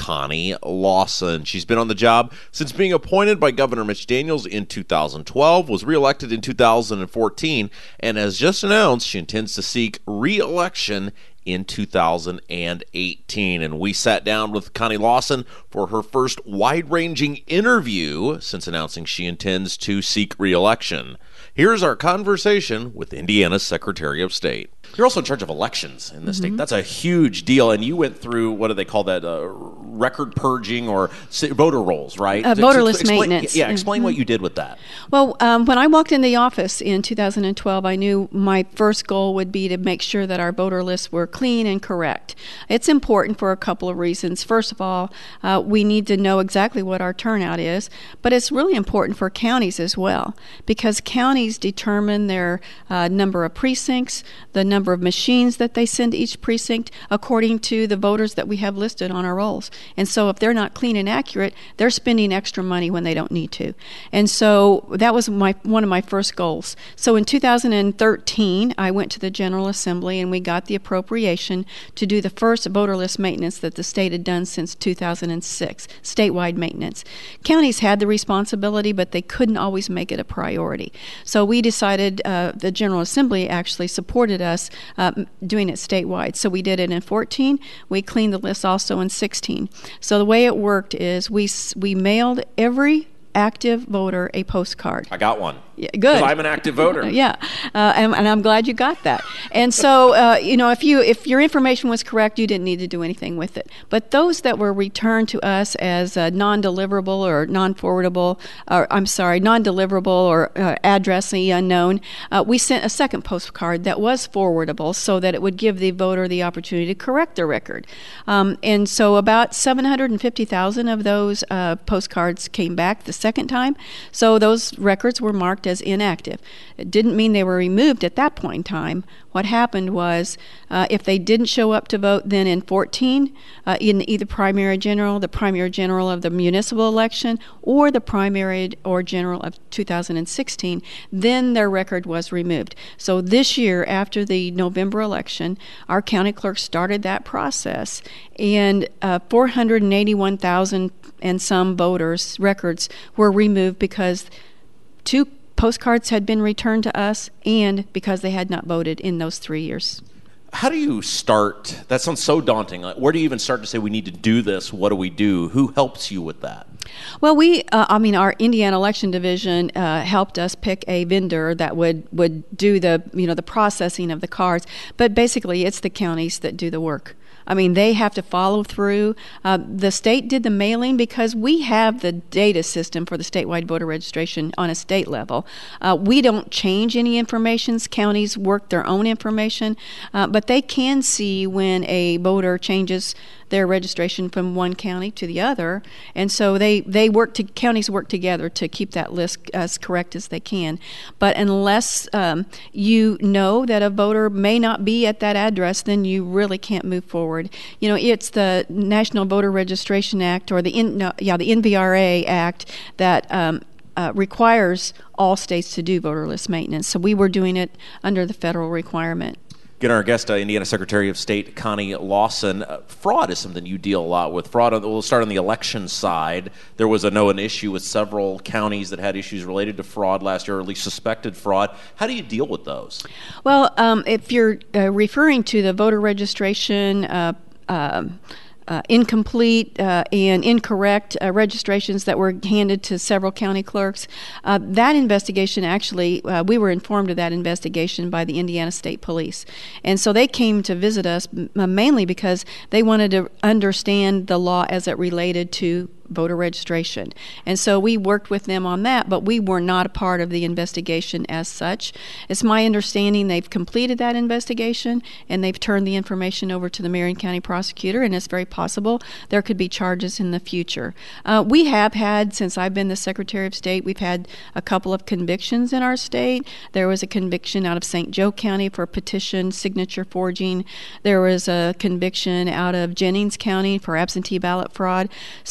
Connie Lawson. She's been on the job since being appointed by Governor Mitch Daniels in two thousand twelve, was reelected in two thousand fourteen, and has just announced she intends to seek re-election in two thousand eighteen. And we sat down with Connie Lawson for her first wide-ranging interview since announcing she intends to seek re-election. Here's our conversation with Indiana's Secretary of State. You're also in charge of elections in the Mm-hmm. state. That's a huge deal. And you went through, what do they call that, uh, record purging or s- voter rolls, right? Uh, So- voterless so explain- maintenance. Yeah, explain Mhm. what you did with that. Well, um, when I walked in the office in two thousand twelve, I knew my first goal would be to make sure that our voter lists were clean and correct. It's important for a couple of reasons. First of all, uh, we need to know exactly what our turnout is, but it's really important for counties as well, because counties determine their uh, number of precincts, the number of machines that they send to each precinct according to the voters that we have listed on our rolls. And so if they're not clean and accurate, they're spending extra money when they don't need to. And so that was my one of my first goals. So in two thousand thirteen, I went to the General Assembly and we got the appropriation to do the first voter list maintenance that the state had done since two thousand six, statewide maintenance. Counties had the responsibility, but they couldn't always make it a priority. So we decided, uh, the General Assembly actually supported us uh, doing it statewide. So we did it in fourteen. We cleaned the list also in sixteen. So the way it worked is we s- we mailed every active voter a postcard. I got one. Yeah, good. Because I'm an active voter. Yeah, uh, and, and I'm glad you got that. And so, uh, you know, if you if your information was correct, you didn't need to do anything with it. But those that were returned to us as uh, non-deliverable or non-forwardable, or I'm sorry, non-deliverable or uh, addressee unknown, uh, we sent a second postcard that was forwardable, so that it would give the voter the opportunity to correct their record. Um, and so, about seven hundred fifty thousand of those uh, postcards came back the second time. So those records were marked as inactive. It didn't mean they were removed at that point in time. What happened was, uh, if they didn't show up to vote then in fourteen, uh, in either primary general, the primary general of the municipal election, or the primary or general of two thousand sixteen, then their record was removed. So this year, after the November election, our county clerk started that process, and uh, four hundred eighty-one thousand and some voters' records were removed because two postcards had been returned to us and because they had not voted in those three years. How do you start? That sounds so daunting. Like, where do you even start to say we need to do this? What do we do? Who helps you with that? Well, we, uh, I mean, our Indiana Election Division uh, helped us pick a vendor that would, would do the, you know, the processing of the cards. But basically, it's the counties that do the work. I mean, they have to follow through. Uh, the state did the mailing because we have the data system for the statewide voter registration on a state level. Uh, we don't change any information. Counties work their own information, uh, but they can see when a voter changes their registration from one county to the other, and so they they work to counties work together to keep that list as correct as they can. But unless um, you know that a voter may not be at that address, then you really can't move forward. You know, it's the National Voter Registration Act or the in, no, yeah the N V R A Act that um, uh, requires all states to do voter list maintenance. So we were doing it under the federal requirement. Again, our guest, uh, Indiana Secretary of State Connie Lawson. Uh, fraud is something you deal a lot with. Fraud, on, we'll start on the election side. There was a known issue with several counties that had issues related to fraud last year, or at least suspected fraud. How do you deal with those? Well, um, if you're uh, referring to the voter registration, uh, um, Uh, incomplete uh, and incorrect uh, registrations that were handed to several county clerks. Uh, that investigation actually, uh, we were informed of that investigation by the Indiana State Police. And so they came to visit us m- mainly because they wanted to understand the law as it related to voter registration. And so we worked with them on that, but we were not a part of the investigation as such. It's my understanding they've completed that investigation and they've turned the information over to the Marion County prosecutor, and it's very possible there could be charges in the future. Uh, we have had, since I've been the Secretary of State, we've had a couple of convictions in our state. There was a conviction out of Saint Joe County for petition signature forging. There was a conviction out of Jennings County for absentee ballot fraud. So,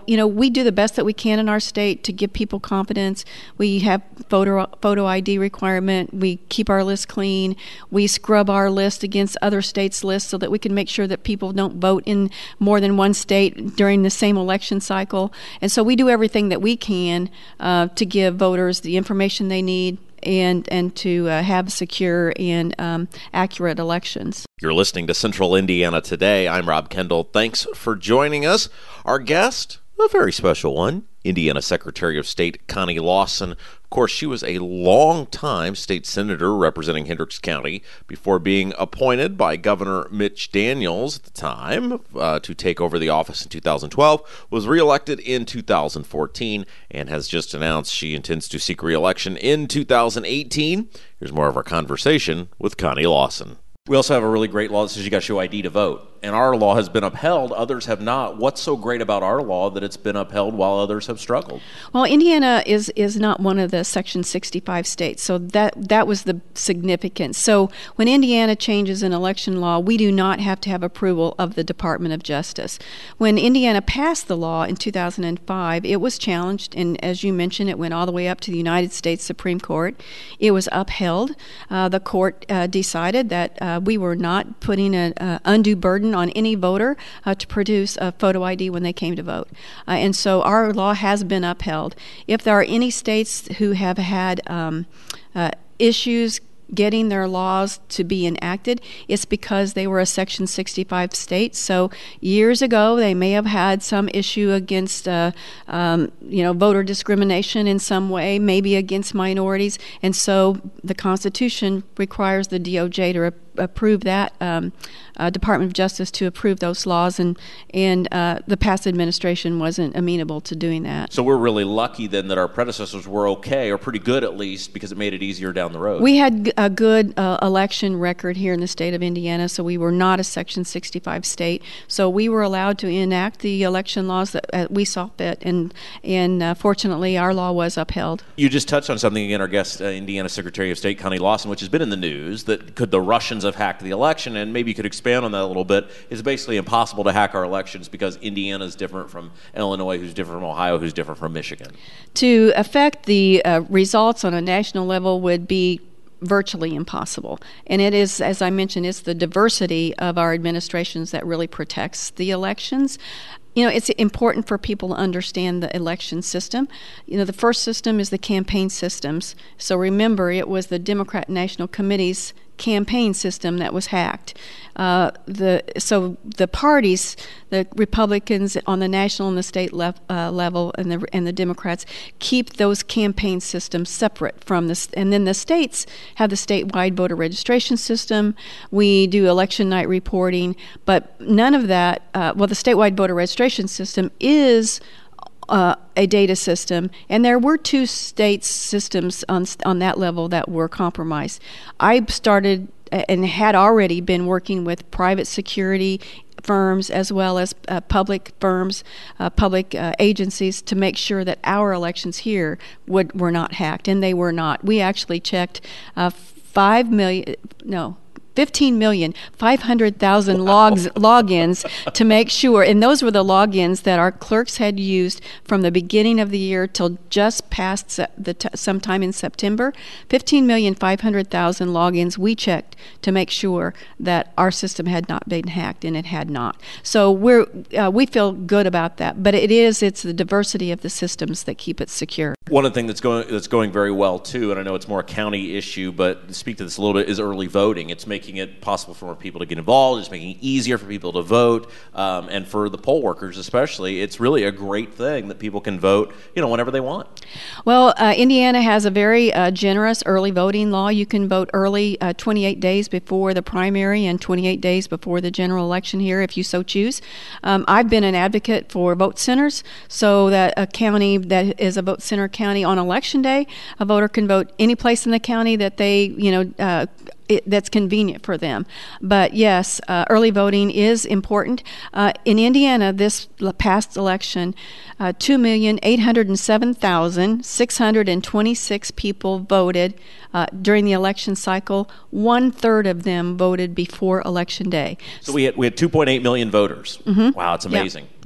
you know, we do the best that we can in our state to give people confidence. We have photo photo I D requirement. We keep our list clean. We scrub our list against other states' lists so that we can make sure that people don't vote in more than one state during the same election cycle. And so we do everything that we can uh, to give voters the information they need and and to uh, have secure and um, accurate elections. You're listening to Central Indiana Today. I'm Rob Kendall. Thanks for joining us. Our guest, a very special one, Indiana Secretary of State Connie Lawson. Of course, she was a long-time state senator representing Hendricks County before being appointed by Governor Mitch Daniels at the time uh, to take over the office in two thousand twelve, was reelected in two thousand fourteen, and has just announced she intends to seek re-election in two thousand eighteen. Here's more of our conversation with Connie Lawson. We also have a really great law that says you got to show I D to vote. And our law has been upheld. Others have not. What's so great about our law that it's been upheld while others have struggled? Well, Indiana is is not one of the Section sixty-five states, so that that was the significance. So when Indiana changes an election law, we do not have to have approval of the Department of Justice. When Indiana passed the law in two thousand five, it was challenged, and as you mentioned, it went all the way up to the United States Supreme Court. It was upheld. Uh, the court uh, decided that uh, we were not putting an undue burden on any voter uh, to produce a photo I D when they came to vote. Uh, and so our law has been upheld. If there are any states who have had um, uh, issues getting their laws to be enacted, it's because they were a Section sixty-five state. So years ago, they may have had some issue against, uh, um, you know, voter discrimination in some way, maybe against minorities. And so the Constitution requires the D O J to approve that, um, uh, Department of Justice to approve those laws, and and uh, the past administration wasn't amenable to doing that. So we're really lucky then that our predecessors were okay, or pretty good at least, because it made it easier down the road. We had a good uh, election record here in the state of Indiana, so we were not a Section sixty-five state. So we were allowed to enact the election laws that uh, we saw fit, and and uh, fortunately our law was upheld. You just touched on something again, our guest, uh, Indiana Secretary of State Connie Lawson, which has been in the news, that could the Russians have hacked the election, and maybe you could expand on that a little bit. It's basically impossible to hack our elections because Indiana is different from Illinois, who's different from Ohio, who's different from Michigan. To affect the uh, results on a national level would be virtually impossible. And it is, as I mentioned, it's the diversity of our administrations that really protects the elections. You know, it's important for people to understand the election system. You know, the first system is the campaign systems. So remember, it was the Democrat National Committee's campaign system that was hacked. Uh, the so the parties, the Republicans on the national and the state le- uh, level, and the and the Democrats keep those campaign systems separate from this. And then the states have the statewide voter registration system. We do election night reporting, but none of that. Uh, well, the statewide voter registration system is Uh, a data system, and there were two state systems on on that level that were compromised. I started and had already been working with private security firms as well as uh, public firms, uh, public uh, agencies to make sure that our elections here would were not hacked, and they were not. We actually checked uh, five million, no, fifteen million five hundred thousand logs logins to make sure, and those were the logins that our clerks had used from the beginning of the year till just past se- the t- sometime in September. fifteen million five hundred thousand logins we checked to make sure that our system had not been hacked, and it had not. So we're uh, we feel good about that, but it is it's the diversity of the systems that keep it secure. One of the things that's going that's going very well too, and I know it's more a county issue, but to speak to this a little bit, is early voting. It's making it possible for more people to get involved. It's making it easier for people to vote, um, and for the poll workers especially. It's really a great thing that people can vote, you know, whenever they want. Well, uh, Indiana has a very uh, generous early voting law. You can vote early, uh, twenty-eight days before the primary and twenty-eight days before the general election here, if you so choose. Um, I've been an advocate for vote centers, so that a county that is a vote center county on election day, a voter can vote any place in the county that they, you know, uh, It, that's convenient for them. But yes, uh, early voting is important. Uh, in Indiana, this past election, uh, two million eight hundred seven thousand six hundred twenty-six people voted uh, during the election cycle. One third of them voted before election day. So we had we had two point eight million voters. Mm-hmm. Wow, it's amazing. Yeah.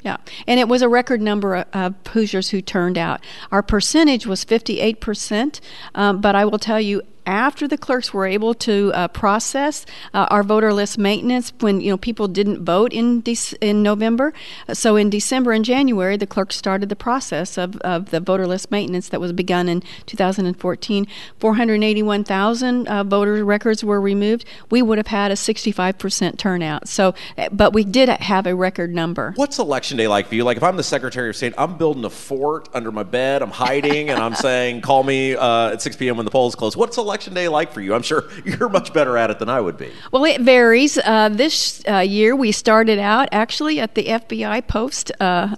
Yeah, and it was a record number of, of Hoosiers who turned out. Our percentage was fifty-eight percent, um, but I will tell you, after the clerks were able to uh, process uh, our voter list maintenance, when you know people didn't vote in De- in November, so in December and January, the clerks started the process of, of the voter list maintenance that was begun in two thousand fourteen. four hundred eighty-one thousand uh, voter records were removed. We would have had a sixty-five percent turnout. So, but we did have a record number. What's Election Day like for you? Like, if I'm the Secretary of State, I'm building a fort under my bed, I'm hiding, and I'm saying, call me uh, at six p.m. when the polls close. What's Election Day like for you? I'm sure you're much better at it than I would be. Well, it varies. Uh, this uh, year, we started out actually at the F B I post uh,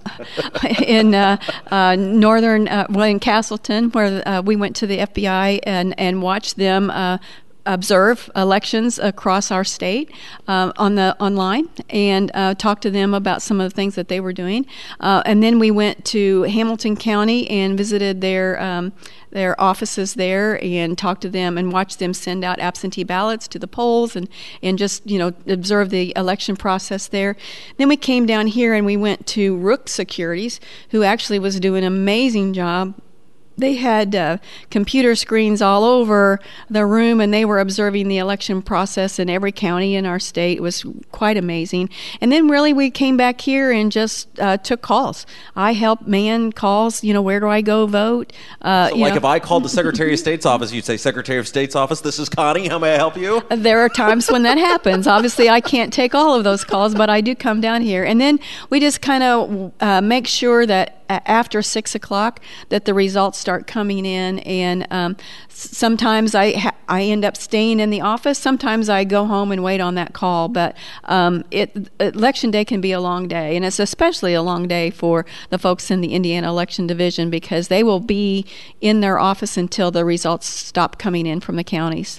in uh, uh, northern, uh, well, in Castleton, where uh, we went to the F B I and, and watched them uh, observe elections across our state uh, on the online and uh, talk to them about some of the things that they were doing. Uh, and then we went to Hamilton County and visited their um, their offices there and talked to them and watched them send out absentee ballots to the polls and, and just, you know, observe the election process there. Then we came down here and we went to Rook Securities, who actually was doing an amazing job. They had uh, computer screens all over the room, and they were observing the election process in every county in our state. It was quite amazing. And then really we came back here and just uh, took calls. I helped man calls, you know, where do I go vote? Uh, so you like know. if I called the Secretary of State's office, you'd say, Secretary of State's office, this is Connie, how may I help you? There are times when that happens. Obviously, I can't take all of those calls, but I do come down here. And then we just kind of uh, make sure that after six o'clock that the results start coming in, and um, sometimes I ha- I end up staying in the office. Sometimes I go home and wait on that call. But um, it election day can be a long day, and it's especially a long day for the folks in the Indiana Election Division because they will be in their office until the results stop coming in from the counties.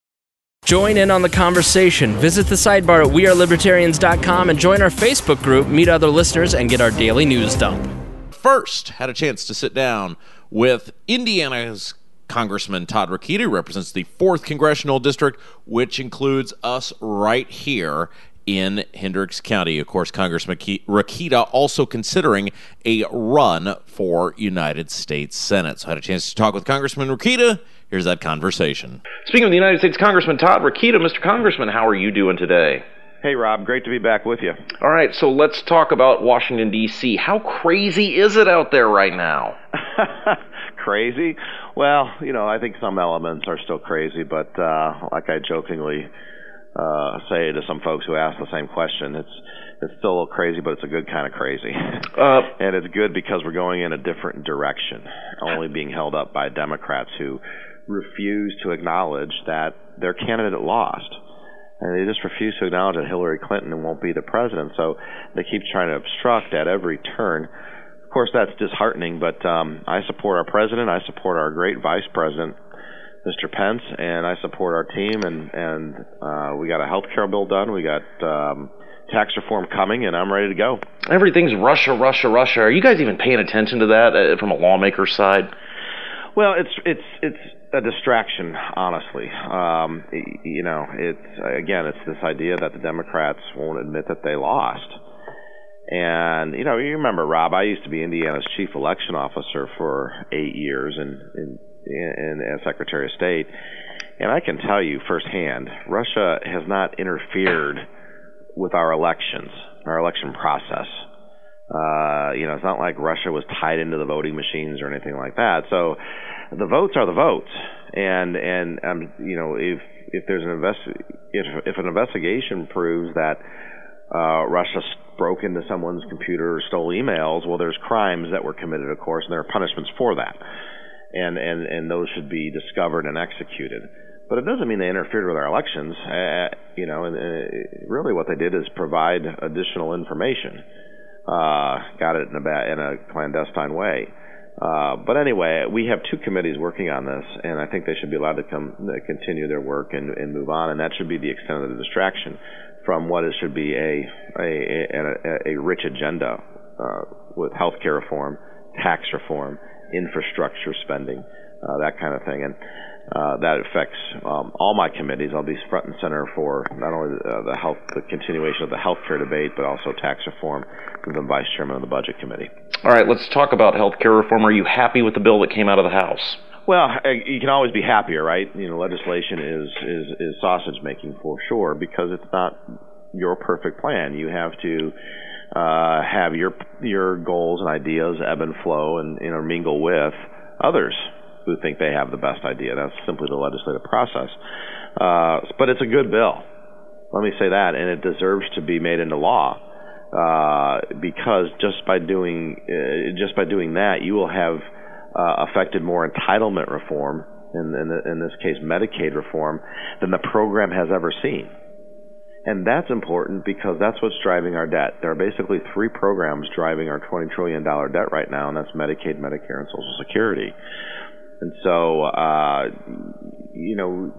Join in on the conversation. Visit the sidebar at we are libertarians dot com and join our Facebook group, meet other listeners, and get our daily news dump. First, had a chance to sit down with Indiana's Congressman Todd Rokita, who represents the fourth Congressional District, which includes us right here in Hendricks County. Of course, Congressman Rokita also considering a run for United States Senate. So I had a chance to talk with Congressman Rokita. Here's that conversation. Speaking of the United States Congressman Todd Rokita, Mister Congressman, how are you doing today? Hey, Rob. Great to be back with you. All right, so let's talk about Washington, D C How crazy is it out there right now? Crazy? Well, you know, I think some elements are still crazy, but uh, like I jokingly uh, say to some folks who ask the same question, it's it's still a little crazy, but it's a good kind of crazy. Uh, and it's good because we're going in a different direction, only being held up by Democrats who refuse to acknowledge that their candidate lost. And they just refuse to acknowledge that Hillary Clinton won't be the president, so they keep trying to obstruct at every turn. Of course, that's disheartening, but um, I support our president. I support our great vice president, Mister Pence, and I support our team. And, and uh, we got a health care bill done. We got um, tax reform coming, and I'm ready to go. Everything's Russia, Russia, Russia. Are you guys even paying attention to that uh, from a lawmaker's side? Well, it's it's it's a distraction, honestly. Um, you know, it's again, it's this idea that the Democrats won't admit that they lost. And you know, you remember, Rob, I used to be Indiana's chief election officer for eight years, and in, in, in, as Secretary of State. And I can tell you firsthand, Russia has not interfered with our elections, our election process. Uh, you know, it's not like Russia was tied into the voting machines or anything like that. So the votes are the votes, and and um, you know, if if there's an invest if if an investigation proves that uh, Russia broke into someone's computer or stole emails, well, there's crimes that were committed, of course, and there are punishments for that, and and and those should be discovered and executed. But it doesn't mean they interfered with our elections. Uh, you know, and uh, really what they did is provide additional information. Uh, got it in a, ba- in a clandestine way. Uh, but anyway, we have two committees working on this, and I think they should be allowed to come uh, continue their work and, and move on, and that should be the extent of the distraction from what it should be a a, a, a rich agenda uh, with health care reform, tax reform, infrastructure spending, uh, that kind of thing. And Uh, that affects um, all my committees. I'll be front and center for not only the, uh, the health, the continuation of the health care debate, but also tax reform, since I'm vice chairman of the budget committee. All right, let's talk about health care reform. Are you happy with the bill that came out of the House? Well, you can always be happier, right? You know, legislation is is, is sausage making for sure, because it's not your perfect plan. You have to uh, have your your goals and ideas ebb and flow and intermingle with others who think they have the best idea. That's simply the legislative process. Uh, but it's a good bill. Let me say that, and it deserves to be made into law, uh, because just by doing uh, just by doing that, you will have uh, affected more entitlement reform, in, in, the, in this case Medicaid reform, than the program has ever seen. And that's important because that's what's driving our debt. There are basically three programs driving our twenty trillion dollars debt right now, and that's Medicaid, Medicare, and Social Security. And so, uh, you know,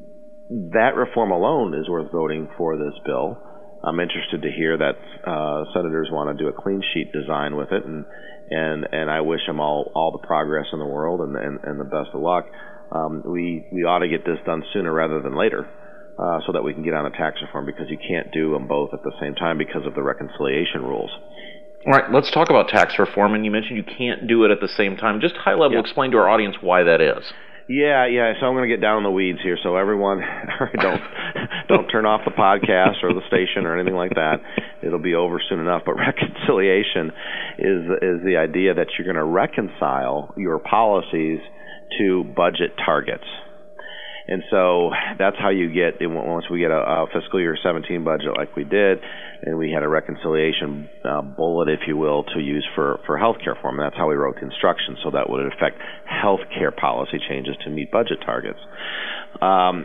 that reform alone is worth voting for this bill. I'm interested to hear that uh, senators want to do a clean sheet design with it, and and, and I wish them all, all the progress in the world and, and, and the best of luck. Um, we, we ought to get this done sooner rather than later, uh, so that we can get on a tax reform, because you can't do them both at the same time because of the reconciliation rules. All right, let's talk about tax reform. And you mentioned you can't do it at the same time. Just high level, Yeah. explain to our audience why that is. Yeah, yeah. So I'm going to get down in the weeds here. So everyone, don't don't turn off the podcast or the station or anything like that. It'll be over soon enough. But reconciliation is is the idea that you're going to reconcile your policies to budget targets. And so that's how you get, once we get a, a fiscal year seventeen budget like we did, and we had a reconciliation uh, bullet, if you will, to use for, for health care reform. And that's how we wrote the instructions, so that would affect health care policy changes to meet budget targets. Um,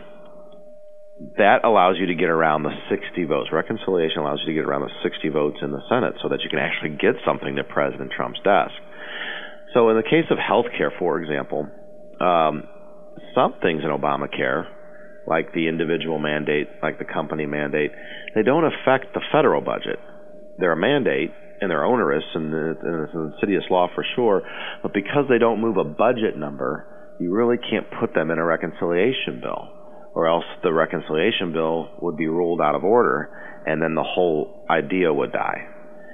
that allows you to get around the sixty votes. Reconciliation allows you to get around the sixty votes in the Senate so that you can actually get something to President Trump's desk. So in the case of health care, for example, um, some things in Obamacare, like the individual mandate, like the company mandate, they don't affect the federal budget. They're a mandate, and they're onerous, and it's an insidious law for sure, but because they don't move a budget number, you really can't put them in a reconciliation bill, or else the reconciliation bill would be ruled out of order, and then the whole idea would die.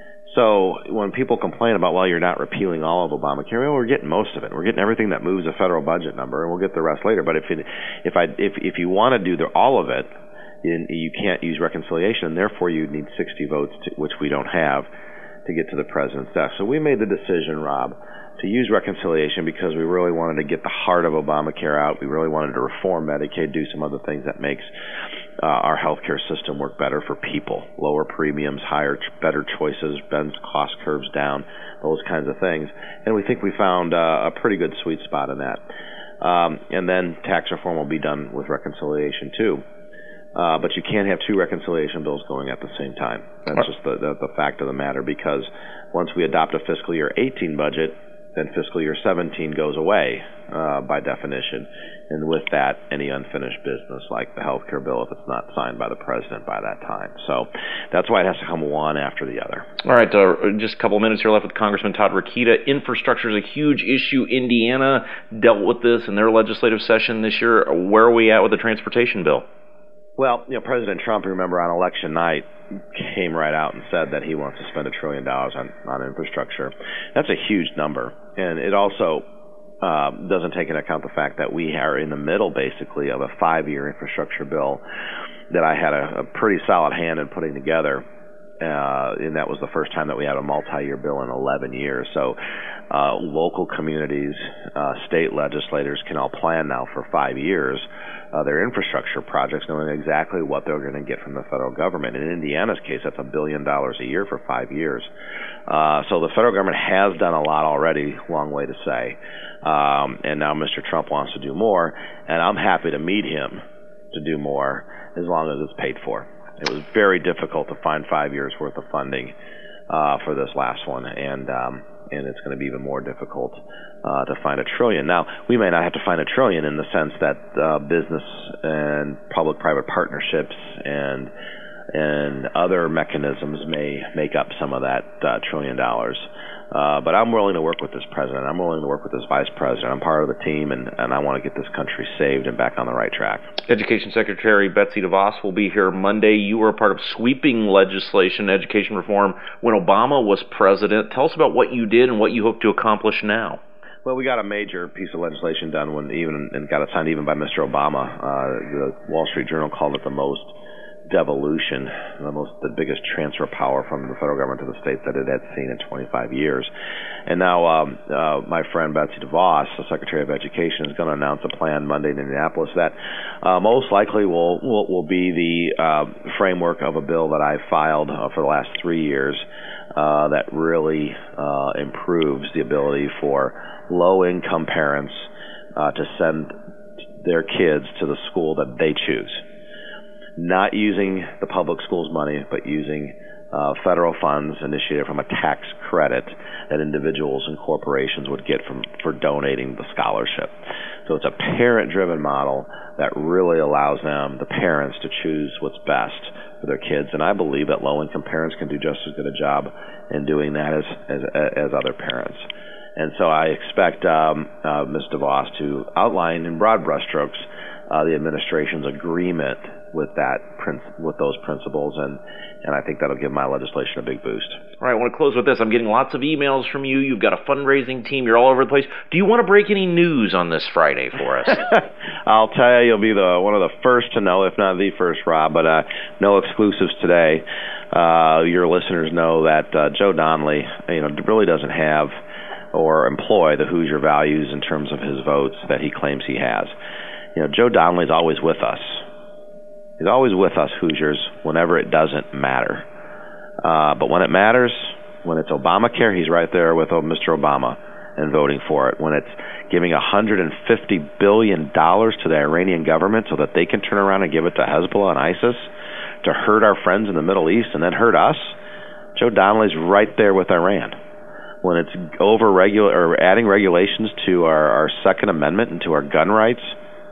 So when people complain about, well, you're not repealing all of Obamacare, well, we're getting most of it. We're getting everything that moves a federal budget number, and we'll get the rest later. But if it, if I if if you want to do the, all of it, you, you can't use reconciliation, and therefore you need sixty votes, to, which we don't have, to get to the president's desk. So we made the decision, Rob, to use reconciliation because we really wanted to get the heart of Obamacare out. We really wanted to reform Medicaid, do some other things that makes uh, our healthcare system work better for people, lower premiums, higher, better choices, bends cost curves down, those kinds of things. And we think we found uh, a pretty good sweet spot in that. Um, and then tax reform will be done with reconciliation too. Uh, but you can't have two reconciliation bills going at the same time. That's just the, the, the fact of the matter, because once we adopt a fiscal year eighteen budget, then fiscal year seventeen goes away uh, by definition. And with that, any unfinished business like the health care bill, if it's not signed by the president by that time. So that's why it has to come one after the other. All right, uh, just a couple of minutes here left with Congressman Todd Rokita. Infrastructure is a huge issue. Indiana dealt with this in their legislative session this year. Where are we at with the transportation bill? Well, you know, President Trump, remember, on election night came right out and said that he wants to spend a trillion dollars on, on infrastructure. That's a huge number. And it also uh, doesn't take into account the fact that we are in the middle, basically, of a five-year infrastructure bill that I had a, a pretty solid hand in putting together. Uh, and that was the first time that we had a multi-year bill in eleven years. So uh, local communities, uh, state legislators can all plan now for five years uh, their infrastructure projects, knowing exactly what they're going to get from the federal government. In Indiana's case, that's a billion dollars a year for five years. Uh, so the federal government has done a lot already, long way to say. Um, and now Mister Trump wants to do more, and I'm happy to meet him to do more as long as it's paid for. It was very difficult to find five years worth of funding uh, for this last one, and um, and it's going to be even more difficult uh, to find a trillion. Now, we may not have to find a trillion in the sense that uh, business and public-private partnerships and and other mechanisms may make up some of that uh, trillion dollars. Uh, but I'm willing to work with this president. I'm willing to work with this vice president. I'm part of the team, and, and I want to get this country saved and back on the right track. Education Secretary Betsy DeVos will be here Monday. You were a part of sweeping legislation, education reform, when Obama was president. Tell us about what you did and what you hope to accomplish now. Well, we got a major piece of legislation done when even and got it signed even by Mister Obama. Uh, the Wall Street Journal called it the most devolution, the most, the biggest transfer of power from the federal government to the states that it had seen in twenty-five years. And now, um, uh, my friend Betsy DeVos, the Secretary of Education, is going to announce a plan Monday in Indianapolis that uh, most likely will, will will be the uh, framework of a bill that I filed uh, for the last three years uh, that really uh, improves the ability for low-income parents uh, to send their kids to the school that they choose. Not using the public schools money, but using uh, federal funds initiated from a tax credit that individuals and corporations would get from for donating the scholarship. So it's a parent-driven model that really allows them, the parents, to choose what's best for their kids. And I believe that low-income parents can do just as good a job in doing that as as, as other parents. And so I expect um, uh, Miz DeVos to outline in broad brushstrokes uh, the administration's agreement with that with those principles, and and I think that'll give my legislation a big boost. All right, I want to close with this. I'm getting lots of emails from you. You've got a fundraising team. You're all over the place. Do you want to break any news on this Friday for us? I'll tell you, you'll be the one of the first to know, if not the first, Rob. But uh, no exclusives today. Uh, your listeners know that uh, Joe Donnelly, you know, really doesn't have or employ the Hoosier values in terms of his votes that he claims he has. You know, Joe Donnelly's always with us. He's always with us, Hoosiers, whenever it doesn't matter. Uh, but when it matters, when it's Obamacare, he's right there with uh, Mister Obama and voting for it. When it's giving one hundred fifty billion dollars to the Iranian government so that they can turn around and give it to Hezbollah and ISIS to hurt our friends in the Middle East and then hurt us, Joe Donnelly's right there with Iran. When it's over regular or adding regulations to our, our Second Amendment and to our gun rights,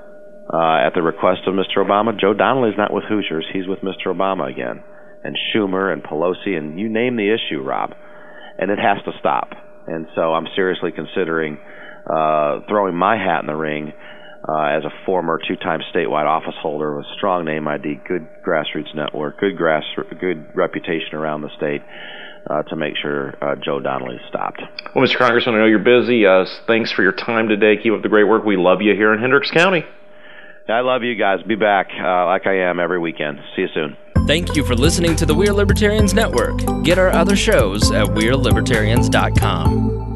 Uh, at the request of Mister Obama, Joe Donnelly's not with Hoosiers. He's with Mister Obama again, and Schumer and Pelosi, and you name the issue, Rob. And it has to stop. And so I'm seriously considering uh, throwing my hat in the ring uh, as a former two-time statewide office holder with strong name I D, good grassroots network, good grass, good reputation around the state, uh, to make sure uh, Joe Donnelly is stopped. Well, Mister Congressman, I know you're busy. Uh, thanks for your time today. Keep up the great work. We love you here in Hendricks County. I love you guys. Be back uh, like I am every weekend. See you soon. Thank you for listening to the We Are Libertarians Network. Get our other shows at we are libertarians dot com.